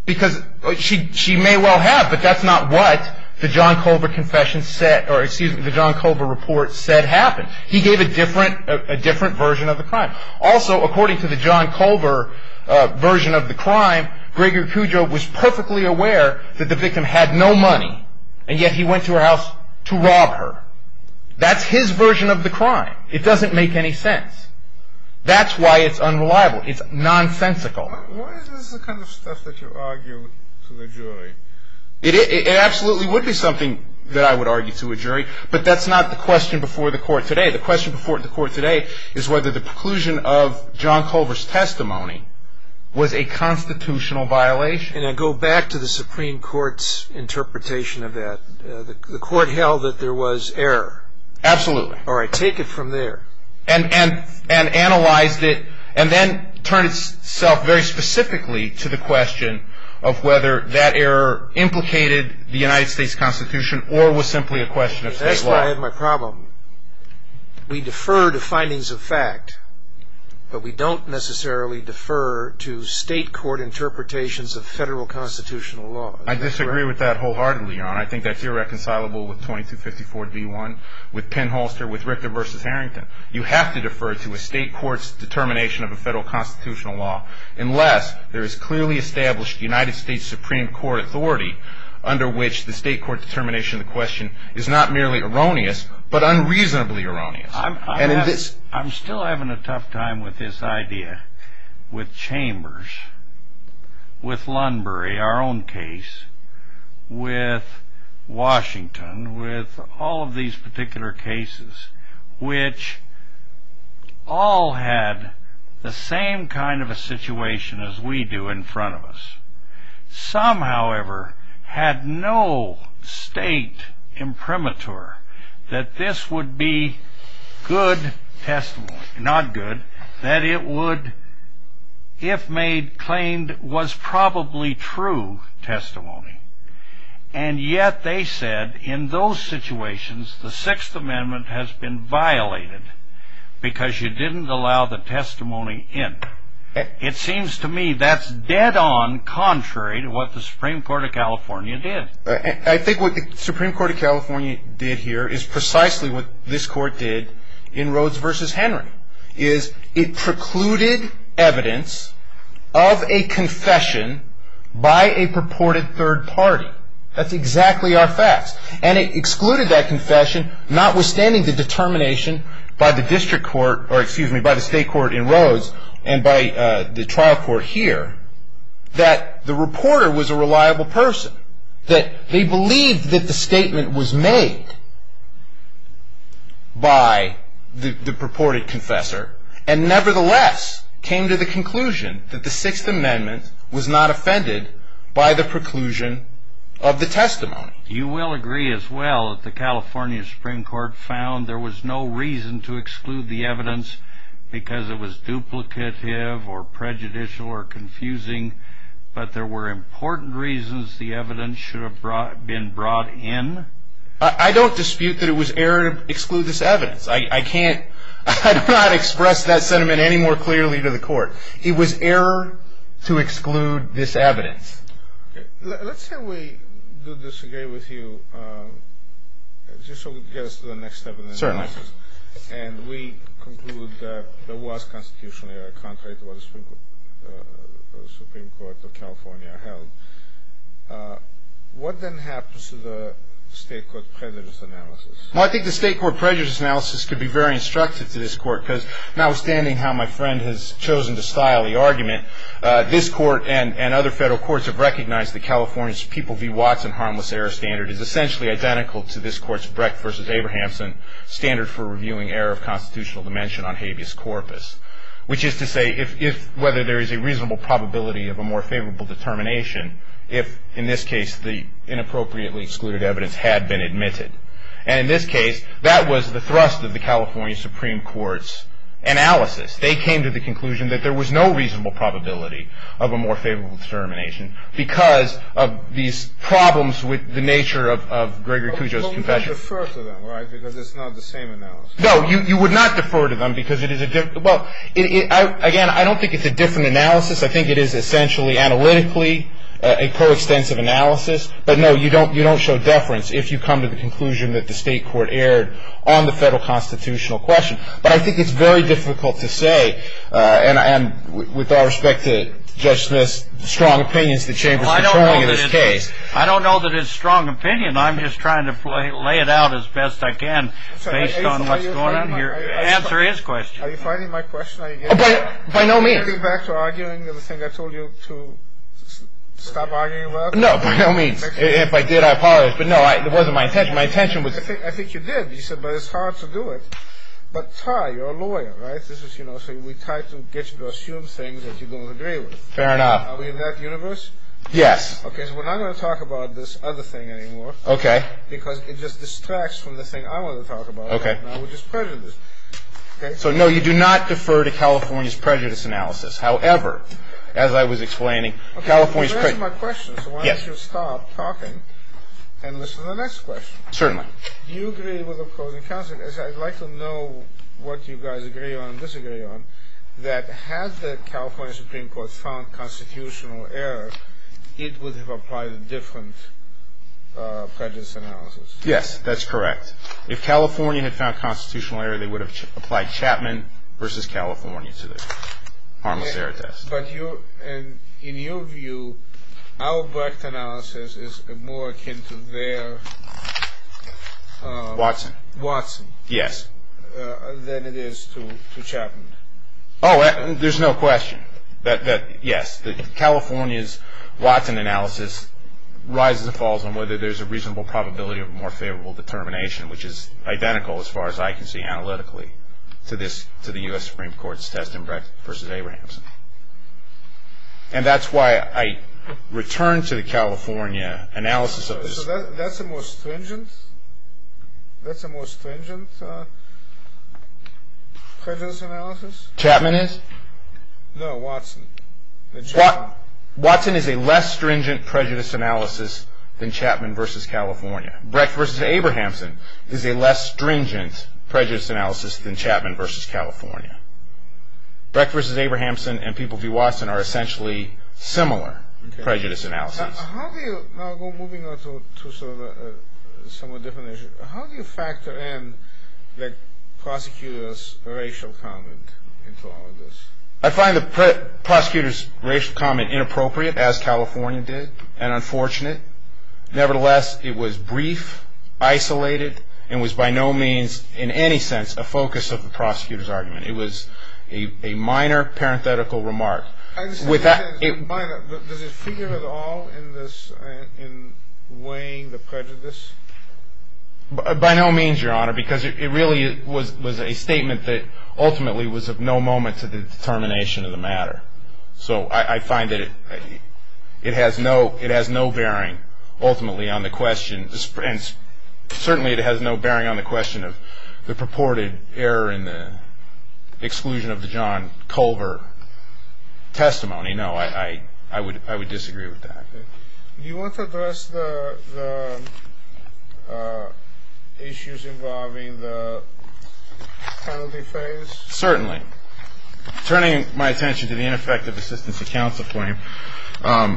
Because she she may well have, but that's not what the John Culver confession said, or excuse me, the John Culver report said happened. He gave a different a, a different version of the crime. Also, according to the John Culver uh, version of the crime, Gregory Cujo was perfectly aware that the victim had no money, and yet he went to her house to rob her. That's his version of the crime. It doesn't make any sense. That's why it's unreliable. It's nonsensical. Why is this the kind of stuff that you argue to the jury? It, it, it absolutely would be something that I would argue to a jury, but that's not the question before the court today. The question before the court today is whether the preclusion of John Culver's testimony was a constitutional violation. And I go back to the Supreme Court's interpretation of that. Uh, the, the court held that there was error. Absolutely. All right, take it from there. And and and analyzed it, and then turned itself very specifically to the question of whether that error implicated the United States Constitution or was simply a question of state law. That's where I had my problem. We defer to findings of fact, but we don't necessarily defer to state court interpretations of federal constitutional law. I disagree with that wholeheartedly, Your Honor. I think that's irreconcilable with twenty-two fifty-four D one, with Penholster, with Richter v. Harrington. You have to defer to a state court's determination of a federal constitutional law unless there is clearly established United States Supreme Court authority under which the state court determination of the question is not merely erroneous, but unreasonably erroneous. I'm, I'm, and in have, this, I'm still having a tough time with this idea, with Chambers, with Lunbury, our own case, with Washington, with all of these particular cases, which all had the same kind of a situation as we do in front of us. Some, however, had no state imprimatur that this would be good testimony, not good, that it would, if made, claimed was probably true testimony. And yet they said in those situations the Sixth Amendment has been violated because you didn't allow the testimony in. It seems to me that's dead on contrary to what the Supreme Court of California did. I think what the Supreme Court of California did here is precisely what this court did in Rhodes v. Henry, is it precluded evidence of a confession by a purported third party. That's exactly our facts. And it excluded that confession, notwithstanding the determination by the district court, or excuse me, by the state court in Rhodes, and by uh, the trial court here, that the reporter was a reliable person, that they believed that the statement was made by the, the purported confessor, and nevertheless came to the conclusion that the Sixth Amendment was not offended by the preclusion of the testimony. You will agree as well that the California Supreme Court found there was no reason to exclude the evidence because it was duplicative or prejudicial or confusing, but there were important reasons the evidence should have brought, been brought in? I, I don't dispute that it was error to exclude this evidence. I, I can't, I do not express that sentiment any more clearly to the court. It was error to exclude this evidence. Okay. Let's say we do disagree with you, uh, just so we get us to the next step in the Certainly. analysis. And we conclude that there was constitutional error contrary to what the Supreme Court, uh, the Supreme Court of California held. Uh, what then happens to the state court prejudice analysis? Well, I think the state court prejudice analysis could be very instructive to this court, because notwithstanding how my friend has chosen to style the argument, uh, this court and, and other federal courts have recognized that California's People v. Watson harmless error standard is essentially identical to this court's Brecht v. Abrahamson standard for reviewing error of constitutional dimension on habeas corpus, which is to say if, if whether there is a reasonable probability of a more favorable determination if, in this case, the inappropriately excluded evidence had been admitted. And in this case, that was the thrust of the California Supreme Court's analysis. They came to the conclusion that there was no reasonable probability of a more favorable determination because of these problems with the nature of, of Gregory Cujo's but confession. We don't defer to them, right? Because it's not the same analysis. No, you, you would not defer to them because it is a different, well, it, it, I, again, I don't think it's a different analysis. I think it is essentially analytically a coextensive analysis. But no, you don't you don't show deference if you come to the conclusion that the state court erred on the federal constitutional question. But I think it's very difficult to say, uh, and, and with all respect to Judge Smith's strong opinions, the Chamber's well, controlling in this case. I don't know that it's strong opinion. I'm just trying to play, lay it out as best I can So based are you, on are what's you going on my, here. Are you, are Answer you, his question. Are you finding my question? Are you Oh, getting, by, by no are you means. getting back to arguing the thing I told you to s- stop arguing about? No, by no means. If I did, I apologize. But no, I, it wasn't my intention. My intention was... I think, I think you did. You said, but it's hard to do it. But Ty, you're a lawyer, right? This is, you know, so we try to get you to assume things that you don't agree with. Fair enough. Are we in that universe? Yes. Okay, so we're not going to talk about this other thing anymore. Okay. Because it just distracts from the thing I want to talk about Okay. right now, which is prejudice. Okay? So no, you do not defer to California's prejudice analysis. However, as I was explaining, okay, California's you've prejudice... answered my question, so why Yes. don't you stop talking and listen to the next question? Certainly. Do you agree with opposing counsel? As I'd like to know what you guys agree on and disagree on, that had the California Supreme Court found constitutional error, it would have applied a different uh, prejudice analysis. Yes, that's correct. If California had found constitutional error, they would have ch- applied Chapman versus California to the harmless error test. But you, and in your view, our Brecht analysis is more akin to their um, Watson. Watson Yes. uh, than it is to, to Chapman. Oh, uh, there's no question. That that yes, the California's Watson analysis rises and falls on whether there's a reasonable probability of a more favorable determination, which is identical, as far as I can see analytically, to this to the U S Supreme Court's test in Brecht versus Abrahamson. And that's why I return to the California analysis of this. So that, that's a more stringent. That's a more stringent uh, prejudice analysis. Chapman is? No, Watson. The Wa- Chapman. Watson is a less stringent prejudice analysis than Chapman versus California. Brecht versus Abrahamson is a less stringent prejudice analysis than Chapman versus California. Brecht versus Abrahamson and People v. Watson are essentially similar Okay. prejudice analyses. Uh, how do you now go moving on to, to sort of a, a somewhat different issue? How do you factor in the prosecutor's racial comment into all of this? I find the pre- prosecutor's racial comment inappropriate, as California did, and unfortunate. Nevertheless, it was brief, isolated, and was by no means, in any sense, a focus of the prosecutor's argument. It was a, a minor parenthetical remark. I understand With that, it's it, minor, but does it figure at all in this uh, in weighing the prejudice? b- by no means, Your Honor, because it, it really was, was a statement that ultimately was of no moment to the determination of the matter. So I, I find that it, it has no it has no bearing ultimately on the question, and certainly it has no bearing on the question of the purported error in the exclusion of the John Culver testimony. No, I, I, I would I would disagree with that. Okay. Do you want to address the the uh, issues involving the penalty phase? Certainly. Turning my attention to the ineffective assistance of counsel claim, um,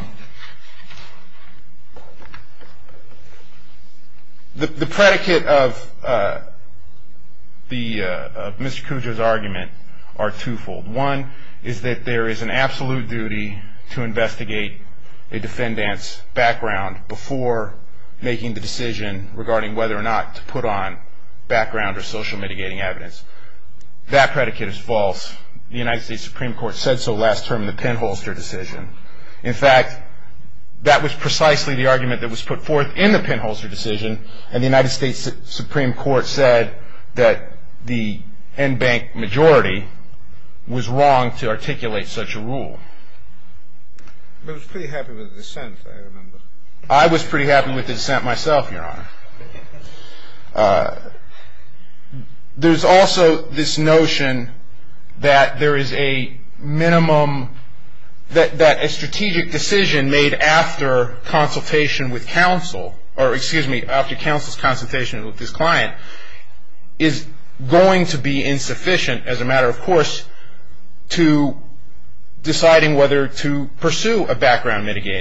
the, the predicate of uh, the uh, of Mister Cujo's argument are twofold. One is that there is an absolute duty to investigate a defendant's background before making the decision regarding whether or not to put on background or social mitigating evidence. That predicate is false. The United States Supreme Court said so last term in the Pinholster decision. In fact, that was precisely the argument that was put forth in the Pinholster decision, and the United States Supreme Court said that the en banc majority was wrong to articulate such a rule. But I was pretty happy with the dissent, I remember. I was pretty happy with the dissent myself, Your Honor. Uh, there's also this notion that there is a minimum, that, that a strategic decision made after consultation with counsel, or excuse me, after counsel's consultation with his client, is going to be insufficient as a matter of course to deciding whether to pursue a background mitigating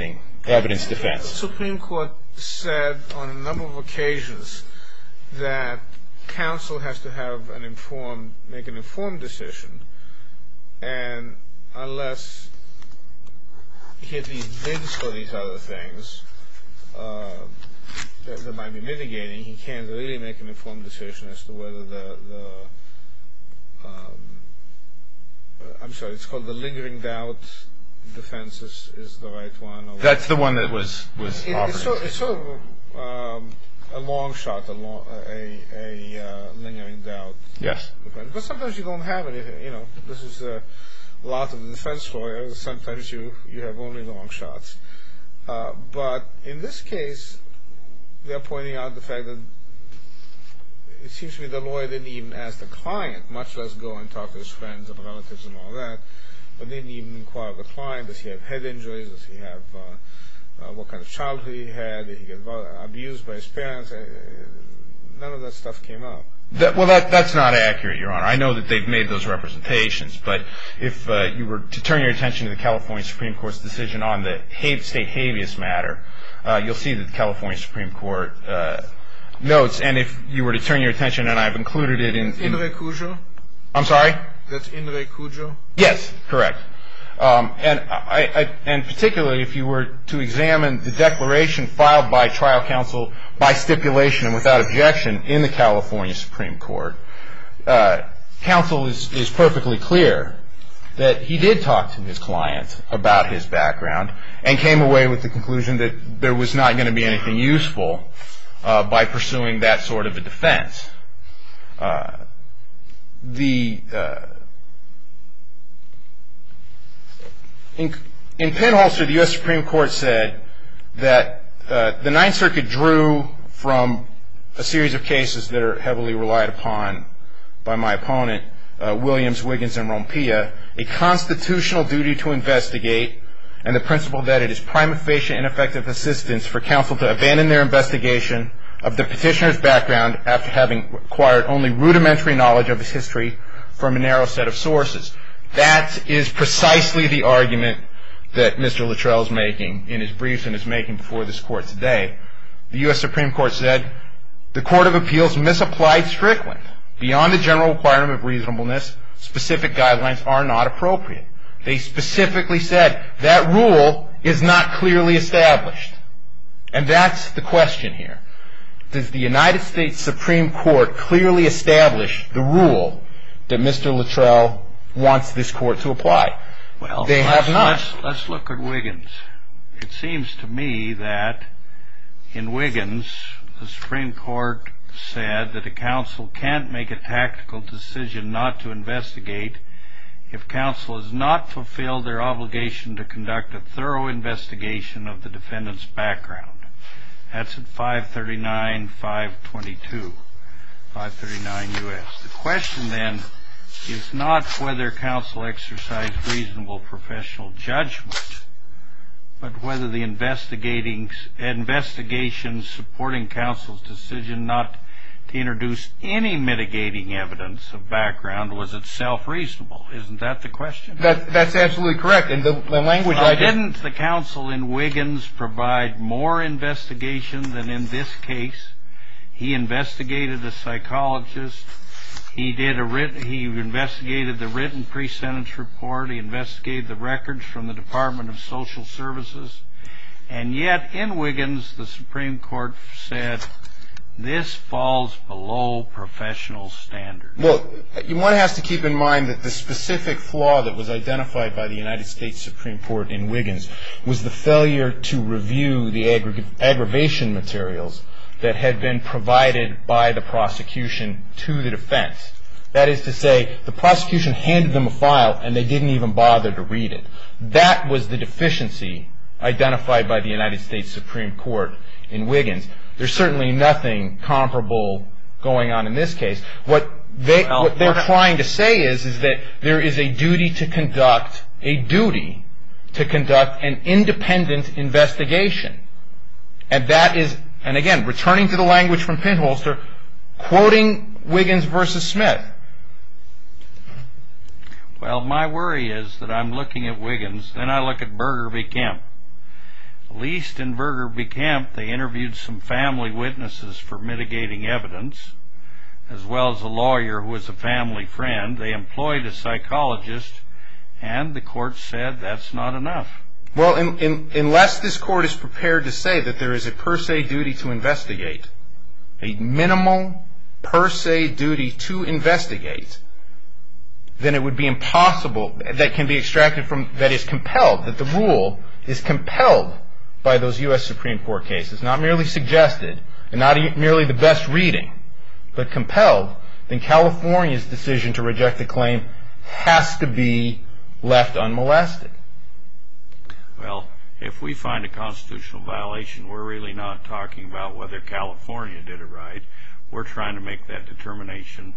evidence defense. The Supreme Court said on a number of occasions that counsel has to have an informed, make an informed decision, and unless he at least digs for these other things uh, that, that might be mitigating, he can't really make an informed decision as to whether the, the um, I'm sorry, it's called the lingering doubt defense is, is the right one. Or That's the one that was, was it, offered. It's sort, it's sort of um, a long shot, a, long, a, a uh, lingering doubt. Yes. Defense. But sometimes you don't have anything, you know, this is a lot of the defense lawyers. Sometimes you, you have only long shots. Uh, but in this case, they're pointing out the fact that it seems to me the lawyer didn't even ask the client, much less go and talk to his friends and relatives and all that, but didn't even inquire of the client. Does he have head injuries? Does he have, uh, uh, what kind of childhood he had? Did he get abused by his parents? Uh, none of that stuff came up. That, well, that, that's not accurate, Your Honor. I know that they've made those representations, but if uh, you were to turn your attention to the California Supreme Court's decision on the state habeas matter, uh, you'll see that the California Supreme Court uh, notes, and if you were to turn your attention, and I've included it in... in In re Cujo? I'm sorry? That's in re Cujo? Yes, correct. Um, and I, I, and particularly if you were to examine the declaration filed by trial counsel by stipulation and without objection in the California Supreme Court, uh, counsel is, is perfectly clear that he did talk to his client about his background and came away with the conclusion that there was not going to be anything useful uh, by pursuing that sort of a defense. Uh, the uh, In, in Penholster, the U S Supreme Court said that uh, the Ninth Circuit drew from a series of cases that are heavily relied upon by my opponent, uh, Williams, Wiggins, and Rompilla, a constitutional duty to investigate and the principle that it is prima facie ineffective assistance for counsel to abandon their investigation of the petitioner's background after having acquired only rudimentary knowledge of his history from a narrow set of sources. That is precisely the argument that Mister Luttrell is making in his briefs and is making before this Court today. The U S Supreme Court said the Court of Appeals misapplied Strickland. Beyond the general requirement of reasonableness, specific guidelines are not appropriate. They specifically said that rule is not clearly established. And that's the question here. Does the United States Supreme Court clearly establish the rule that Mister Luttrell wants this Court to apply? Well, they have not. Let's, let's look at Wiggins. It seems to me that in Wiggins, the Supreme Court said that a counsel can't make a tactical decision not to investigate if counsel has not fulfilled their obligation to conduct a thorough investigation of the defendant's background. That's at five thirty-nine, five twenty-two, five thirty-nine U S The question then is not whether counsel exercised reasonable professional judgment, but whether the investigating investigations supporting counsel's decision not to introduce any mitigating evidence of background was itself reasonable. Isn't that the question? That, that's absolutely correct. And the, the language well, I did... didn't the counsel in Wiggins provide more investigation than in this case? He investigated a psychologist. He did a writ- he investigated the written pre-sentence report. He investigated the records from the Department of Social Services. And yet, in Wiggins, the Supreme Court said this falls below professional standards. Well, one has to keep in mind that the specific flaw that was identified by the United States Supreme Court in Wiggins was the failure to review the aggra- aggravation materials that had been provided by the prosecution to the defense. That is to say, the prosecution handed them a file and they didn't even bother to read it. That was the deficiency identified by the United States Supreme Court in Wiggins. There's certainly nothing comparable going on in this case. What, they, well, what they're what trying to say is, is that there is a duty to conduct, a duty to conduct an independent investigation. And that is, and again, returning to the language from Penholster, quoting Wiggins versus Smith. Well, my worry is that I'm looking at Wiggins, then I look at Berger v. Kemp. At least in Berger v. Kemp, they interviewed some family witnesses for mitigating evidence, as well as a lawyer who was a family friend. They employed a psychologist, and the court said that's not enough. Well, in, in, unless this court is prepared to say that there is a per se duty to investigate, a minimal per se duty to investigate, then it would be impossible, that can be extracted from, that is compelled, that the rule is compelled by those U S Supreme Court cases, not merely suggested, and not merely the best reading, but compelled, then California's decision to reject the claim has to be left unmolested. Well, if we find a constitutional violation, we're really not talking about whether California did it right. We're trying to make that determination.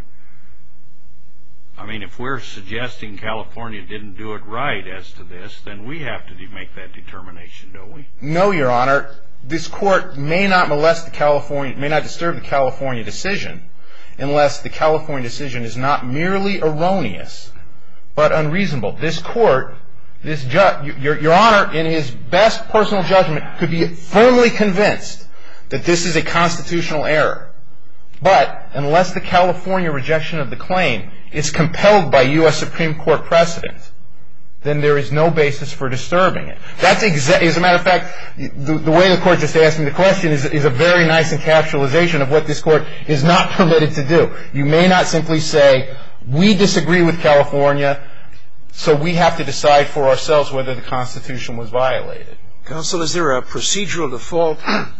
I mean, if we're suggesting California didn't do it right as to this, then we have to make that determination, don't we? No, Your Honor. This court may not molest the California, may not disturb the California decision unless the California decision is not merely erroneous, but unreasonable. This court, this judge, Your, Your Honor, in his best personal judgment, could be firmly convinced that this is a constitutional error. But unless the California rejection of the claim is compelled by U S Supreme Court precedent, then there is no basis for disturbing it. That's exa- as a matter of fact, the, the way the court just asked me the question is, is a very nice encapsulation of what this court is not permitted to do. You may not simply say, we disagree with California, so we have to decide for ourselves whether the Constitution was violated. Counsel, is there a procedural default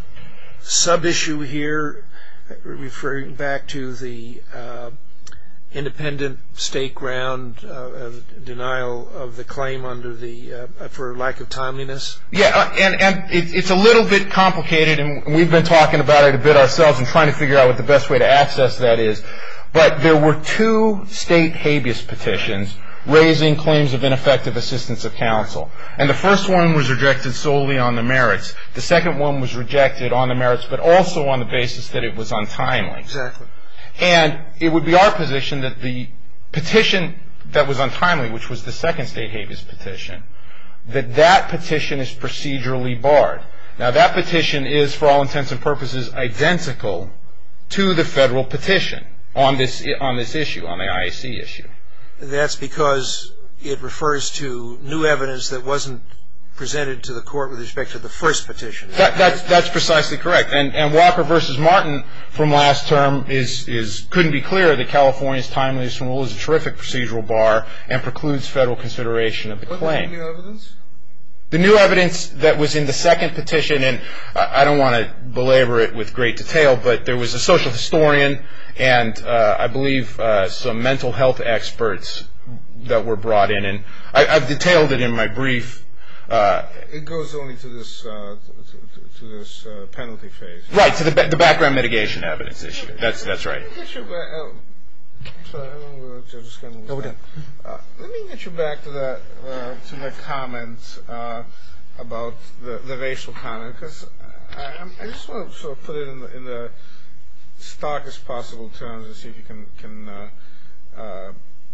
sub-issue here, referring back to the uh, independent state ground uh, denial of the claim under the uh, for lack of timeliness? Yeah, uh, and, and it, it's a little bit complicated, and we've been talking about it a bit ourselves and trying to figure out what the best way to access that is. But there were two state habeas petitions raising claims of ineffective assistance of counsel. And the first one was rejected solely on the merits. The second one was rejected on the merits, but also on the basis that it was untimely. Exactly. And it would be our position that the petition that was untimely, which was the second state habeas petition, that that petition is procedurally barred. Now, that petition is, for all intents and purposes, identical to the federal petition on this on this issue, on the I A C issue. That's because it refers to new evidence that wasn't presented to the court with respect to the first petition. That, that's, that's precisely correct. And, and Walker versus Martin from last term is, is couldn't be clearer that California's timeliness rule is a terrific procedural bar and precludes federal consideration of the claim. What was the new evidence? The new evidence that was in the second petition, and I don't want to belabor it with great detail, but there was a social historian and uh, I believe uh, some mental health experts that were brought in, and I, I've detailed it in my brief. Uh, it goes only to this uh, to, to, to this uh, penalty phase. Right, to the the background mitigation evidence issue. That's that's right. Let me get you back. Uh, sorry, I don't know what just kind of. Okay. Uh, let me get you back to that uh, to the comment uh, about the, the racial comment, because I, I just want to sort of put it in the, in the starkest possible terms and see if you can can. Uh, uh,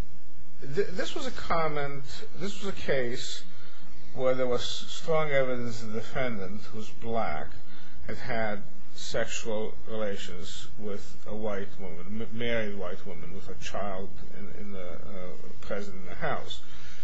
th- this was a comment. This was a case where there was strong evidence the defendant, who's black, had had sexual relations with a white woman, a married white woman with a child in, in the uh, present in the house.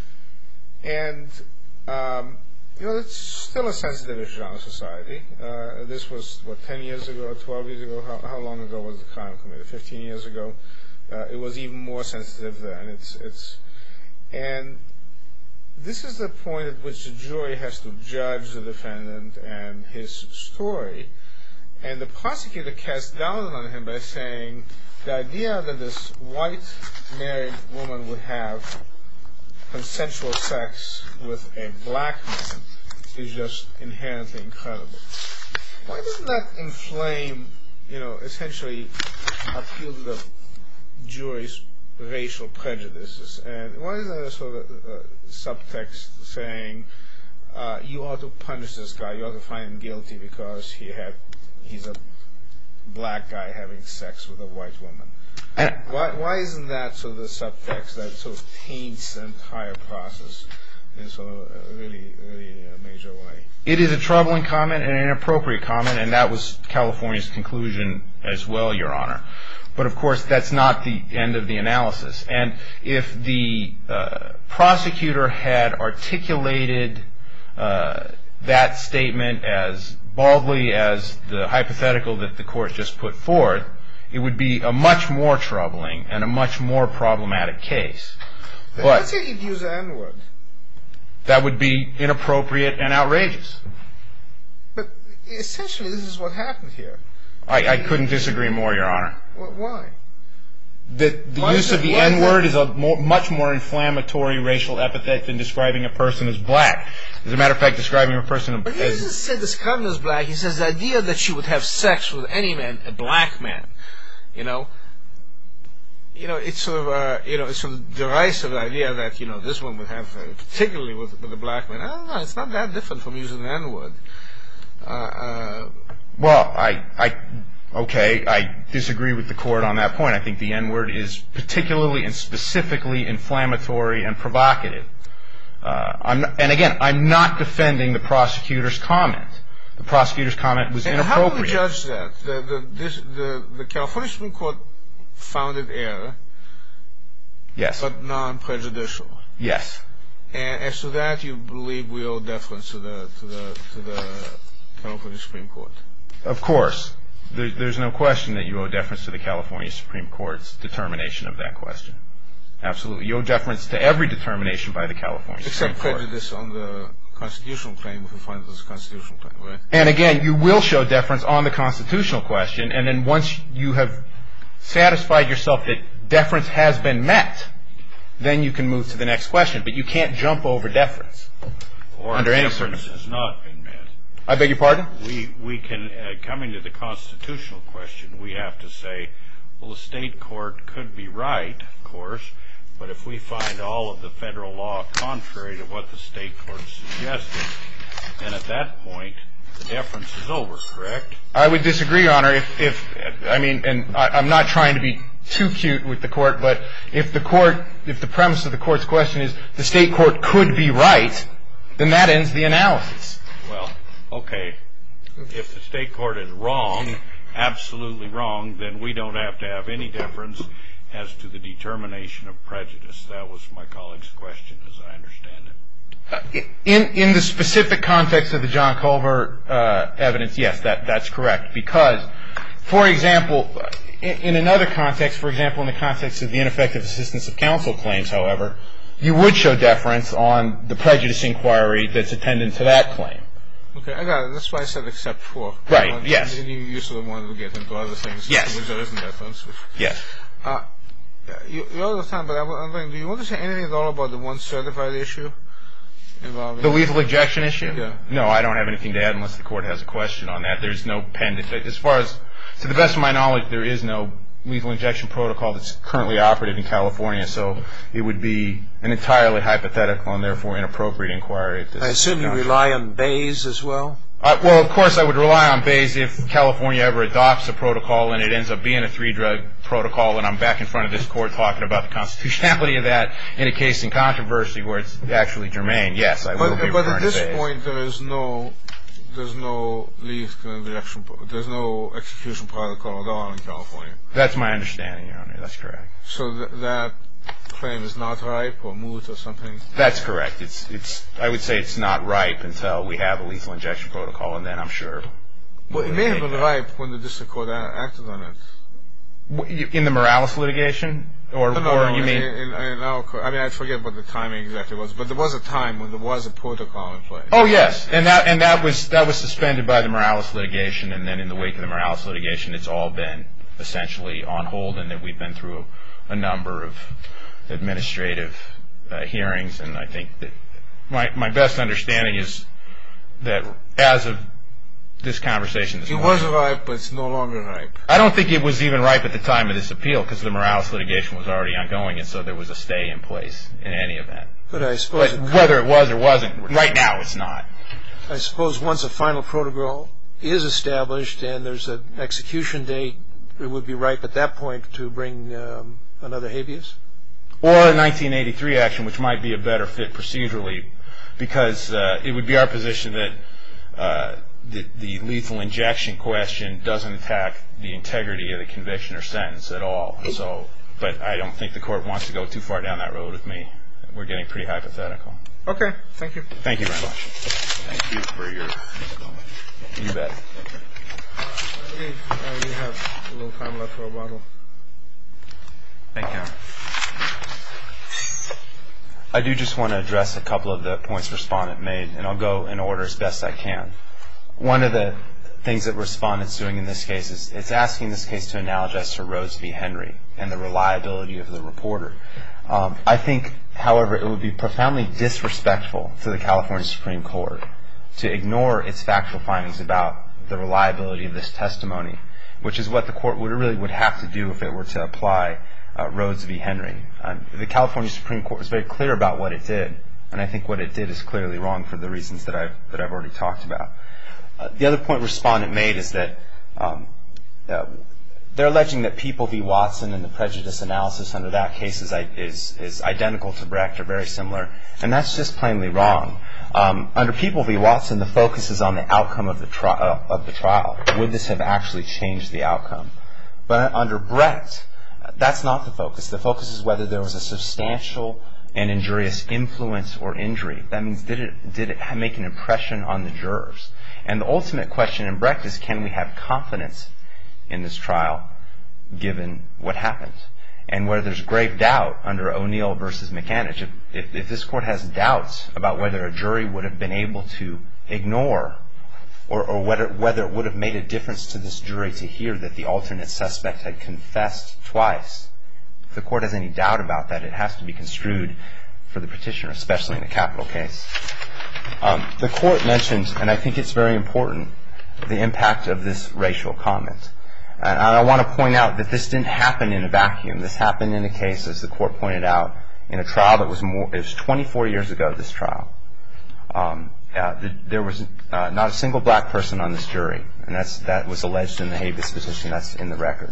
And um, you know, it's still a sensitive issue in our society. Uh, this was what, ten years ago, twelve years ago. How, how long ago was the crime committed? Fifteen years ago. Uh, it was even more sensitive then. It's it's and. This is the point at which the jury has to judge the defendant and his story. And the prosecutor cast doubt on him by saying the idea that this white married woman would have consensual sex with a black man is just inherently incredible. Why doesn't that inflame, you know, essentially appeal to the jury's racial prejudices? And why is there a sort of uh, subtext saying uh, you ought to punish this guy, you ought to find him guilty because he had he's a black guy having sex with a white woman? Why why isn't that sort of the subtext that sort of taints the entire process in sort of a really, really uh, major way. It is a troubling comment and an inappropriate comment, and that was California's conclusion as well, Your Honor. But, of course, that's not the end of the analysis. And if the uh, prosecutor had articulated uh, that statement as baldly as the hypothetical that the court just put forth, it would be a much more troubling and a much more problematic case. But But let's say he'd use the N-word. that would be inappropriate and outrageous. But essentially, this is what happened here. I, I couldn't disagree more, Your Honor. Well, why? The, the Why use is of it- the why is N-word it- is a more, much more inflammatory racial epithet than describing a person as black. As a matter of fact, describing a person But he doesn't as... say describing as black. He says the idea that she would have sex with any man, a black man, you know, you know, it's sort of, uh, you know, it's sort of derisive idea that, you know, this one would have, uh, particularly with, with a black man. I don't know. It's not that different from using the N-word. Uh, uh, Well, I, I, okay, I disagree with the court on that point. I think the N-word is particularly and specifically inflammatory and provocative. Uh, I'm not, and again, I'm not defending the prosecutor's comment. The prosecutor's comment was and inappropriate. how do we judge that? The, the, this, the, the California Supreme Court found it error, Yes. but non-prejudicial. Yes. And as to that, you believe we owe deference to the to the to the California Supreme Court. Of course. There, there's no question that you owe deference to the California Supreme Court's determination of that question. Absolutely. You owe deference to every determination by the California Supreme Except Court. prejudice on the constitutional claim, if we find it as a constitutional claim, right? And again, you will show deference on the constitutional question, and then once you have satisfied yourself that deference has been met, then you can move to the next question. But you can't jump over deference Or under any deference circumstances. has not been met. I beg your pardon? We we can, uh, coming to the constitutional question, we have to say, well, the state court could be right, of course, but if we find all of the federal law contrary to what the state court suggested, then at that point, the deference is over, correct? I would disagree, Your Honor. If, if I mean, and I, I'm not trying to be too cute with the court, but if the court, if the premise of the court's question is the state court could be right, then that ends the analysis. Well, okay, if the state court is wrong, absolutely wrong, then we don't have to have any deference as to the determination of prejudice. That was my colleague's question, as I understand it. In in the specific context of the John Culver uh, evidence, yes, that that's correct. Because, for example, in, in another context, for example, in the context of the ineffective assistance of counsel claims, however, you would show deference on the prejudice inquiry that's attendant to that claim. Okay, I got it. That's why I said except for. Right, Uh, yes. And you, you sort of wanted to get into other things. Yes. Which there isn't deference. Which, Yes. uh, you, you're out of time, but I'm wondering, do you want to say anything at all about the one certified issue involving The lethal injection issue? Yeah. No, I don't have anything to add unless the court has a question on that. There's no pending. As far as, to the best of my knowledge, there is no lethal injection protocol that's currently operative in California, so it would be an entirely hypothetical and therefore inappropriate inquiry. At this I assume you juncture. rely on Bayes as well? Uh, well, of course, I would rely on Bayes if California ever adopts a protocol and it ends up being a three-drug protocol, and I'm back in front of this court talking about the constitutionality of that in a case in controversy where it's actually germane. Yes, I will But, be but referring at to this Bayes. point, there is no, there's no lethal injection, pro- there's no execution protocol at all in California. That's my understanding, Your Honor. That's correct. So th- that claim is not ripe or moot or something. That's correct. It's, it's. I would say it's not ripe until we have a lethal injection protocol, and then I'm sure. Well, it we'll may have take been that. ripe when the district court a- acted on it. W- In the Morales litigation, or, No, no, or no, you in, mean? in, in our, co- I mean, I forget what the timing exactly was, but there was a time when there was a protocol in place. Oh yes, and that and that was that was suspended by the Morales litigation, and then in the wake of the Morales litigation, it's all been essentially on hold, and that we've been through a number of administrative uh, hearings, and I think that my my best understanding is that as of this conversation this It morning, was ripe, but it's no longer ripe. I don't think it was even ripe at the time of this appeal because the Morales litigation was already ongoing, and so there was a stay in place in any event. But I suppose, But whether it was or wasn't, right now it's not. I suppose once a final protocol is established and there's an execution date, it would be ripe at that point to bring um, another habeas? Or a nineteen eighty-three action, which might be a better fit procedurally. because uh, it would be our position that uh, the, the lethal injection question doesn't attack the integrity of the conviction or sentence at all. So, but I don't think the court wants to go too far down that road with me. We're getting pretty hypothetical. Okay, thank you. Thank you very much. Thank you for your comment. You bet. I believe uh, we have a little time left for a bottle. Thank you. I do just want to address a couple of the points Respondent made, and I'll go in order as best I can. One of the things that Respondent's doing in this case is it's asking this case to analogize to Rhodes v. Henry and the reliability of the reporter. Um, I think, however, it would be profoundly disrespectful to the California Supreme Court to ignore its factual findings about the reliability of this testimony, which is what the court would really would have to do if it were to apply uh, Rhodes v. Henry. Um, the California Supreme Court was very clear about what it did, and I think what it did is clearly wrong for the reasons that I've that I've already talked about. Uh, the other point Respondent made is that um, uh, they're alleging that People v. Watson and the prejudice analysis under that case is, is, is identical to Brecht or very similar, and that's just plainly wrong. Um, under People v. Watson, the focus is on the outcome of the, tri- uh, of the trial. Would this have actually changed the outcome? But under Brecht, that's not the focus. The focus is whether there was a substantial and injurious influence or injury. That means did it, did it make an impression on the jurors? And the ultimate question in Brecht is, can we have confidence in this trial given what happened? And where there's grave doubt under O'Neill versus McAnich, if, if, if this court has doubts about whether a jury would have been able to ignore or, or whether, whether it would have made a difference to this jury to hear that the alternate suspect had confessed twice, if the court has any doubt about that, it has to be construed for the petitioner, especially in a capital case. Um, the court mentioned, and I think it's very important, the impact of this racial comment. And I want to point out that this didn't happen in a vacuum. This happened in a case, as the court pointed out, in a trial that was more, it was twenty-four years ago, this trial. Um, uh, the, there was uh, not a single black person on this jury, and that's, that was alleged in the habeas petition. That's in the record.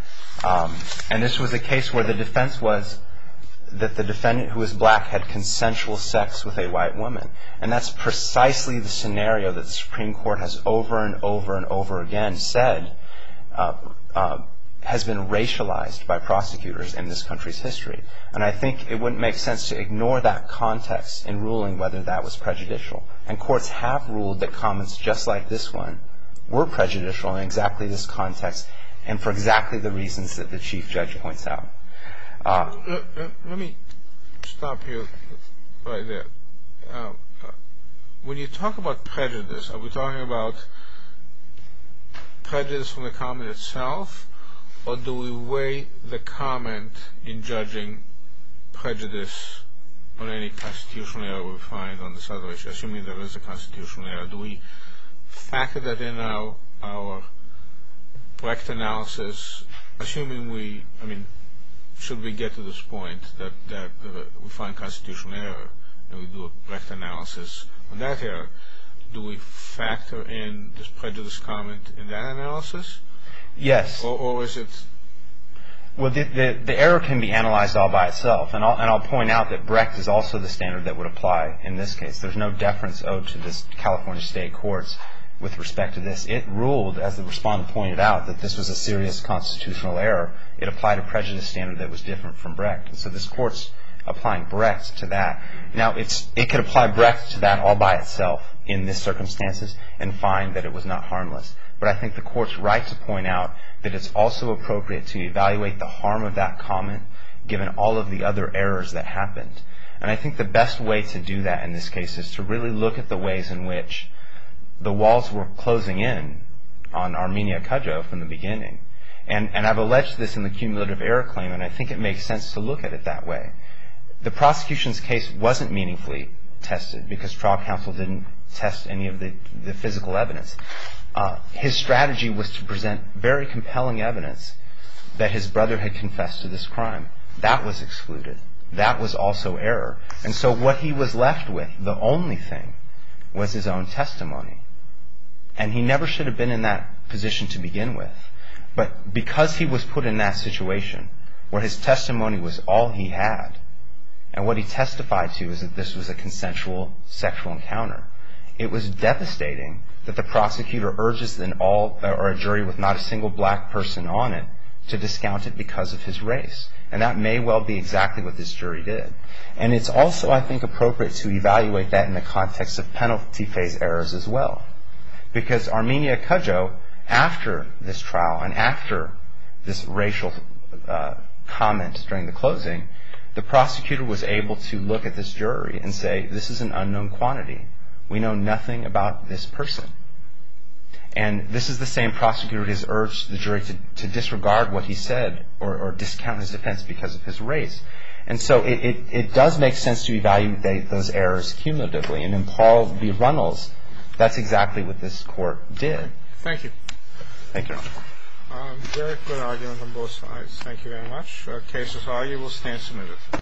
Um, and this was a case where the defense was that the defendant, who was black, had consensual sex with a white woman. And that's precisely the scenario that the Supreme Court has over and over and over again said Uh, uh, has been racialized by prosecutors in this country's history. And I think it wouldn't make sense to ignore that context in ruling whether that was prejudicial. And courts have ruled that comments just like this one were prejudicial in exactly this context and for exactly the reasons that the Chief Judge points out. Uh, let, let, let me stop you right there. Uh, uh, when you talk about prejudice, are we talking about prejudice from the comment itself, or do we weigh the comment in judging prejudice on any constitutional error we find on this other issue, assuming there is a constitutional error? Do we factor that in our, our Brecht analysis, assuming we, I mean, should we get to this point that, that uh, we find constitutional error and we do a Brecht analysis on that error, do we factor in this prejudice comment in that analysis? yes. Or, or is it... Well, the, the, the error can be analyzed all by itself. And I'll, and I'll point out that Brecht is also the standard that would apply in this case. There's no deference owed to this California state courts with respect to this. It ruled, as the respondent pointed out, that this was a serious constitutional error. It applied a prejudice standard that was different from Brecht. And so this court's applying Brecht to that. Now, it's it could apply Brecht to that all by itself in this circumstances and find that it was not harmless. But I think the court's right to point out that it's also appropriate to evaluate the harm of that comment given all of the other errors that happened. And I think the best way to do that in this case is to really look at the ways in which the walls were closing in on Armenia Cudjoe from the beginning. And, and I've alleged this in the cumulative error claim, and I think it makes sense to look at it that way. The prosecution's case wasn't meaningfully tested because trial counsel didn't test any of the, the physical evidence. Uh, his strategy was to present very compelling evidence that his brother had confessed to this crime. That was excluded. That was also error. And so what he was left with, the only thing, was his own testimony. And he never should have been in that position to begin with. But because he was put in that situation where his testimony was all he had, And what he testified to is that this was a consensual sexual encounter. It was devastating that the prosecutor urges an all or a jury with not a single black person on it to discount it because of his race. And that may well be exactly what this jury did. And it's also, I think, appropriate to evaluate that in the context of penalty phase errors as well. Because Armenia Cudjoe, after this trial and after this racial uh, comment during the closing, the prosecutor was able to look at this jury and say, this is an unknown quantity. We know nothing about this person. And this is the same prosecutor who has urged the jury to, to disregard what he said or, or discount his defense because of his race. And so it, it, it does make sense to evaluate those errors cumulatively. And in Paul v. Runnels, that's exactly what this court did. Thank you. Thank you, Your Honor. Um, very good argument on both sides. Thank you very much. Uh, cases argued will stand submitted.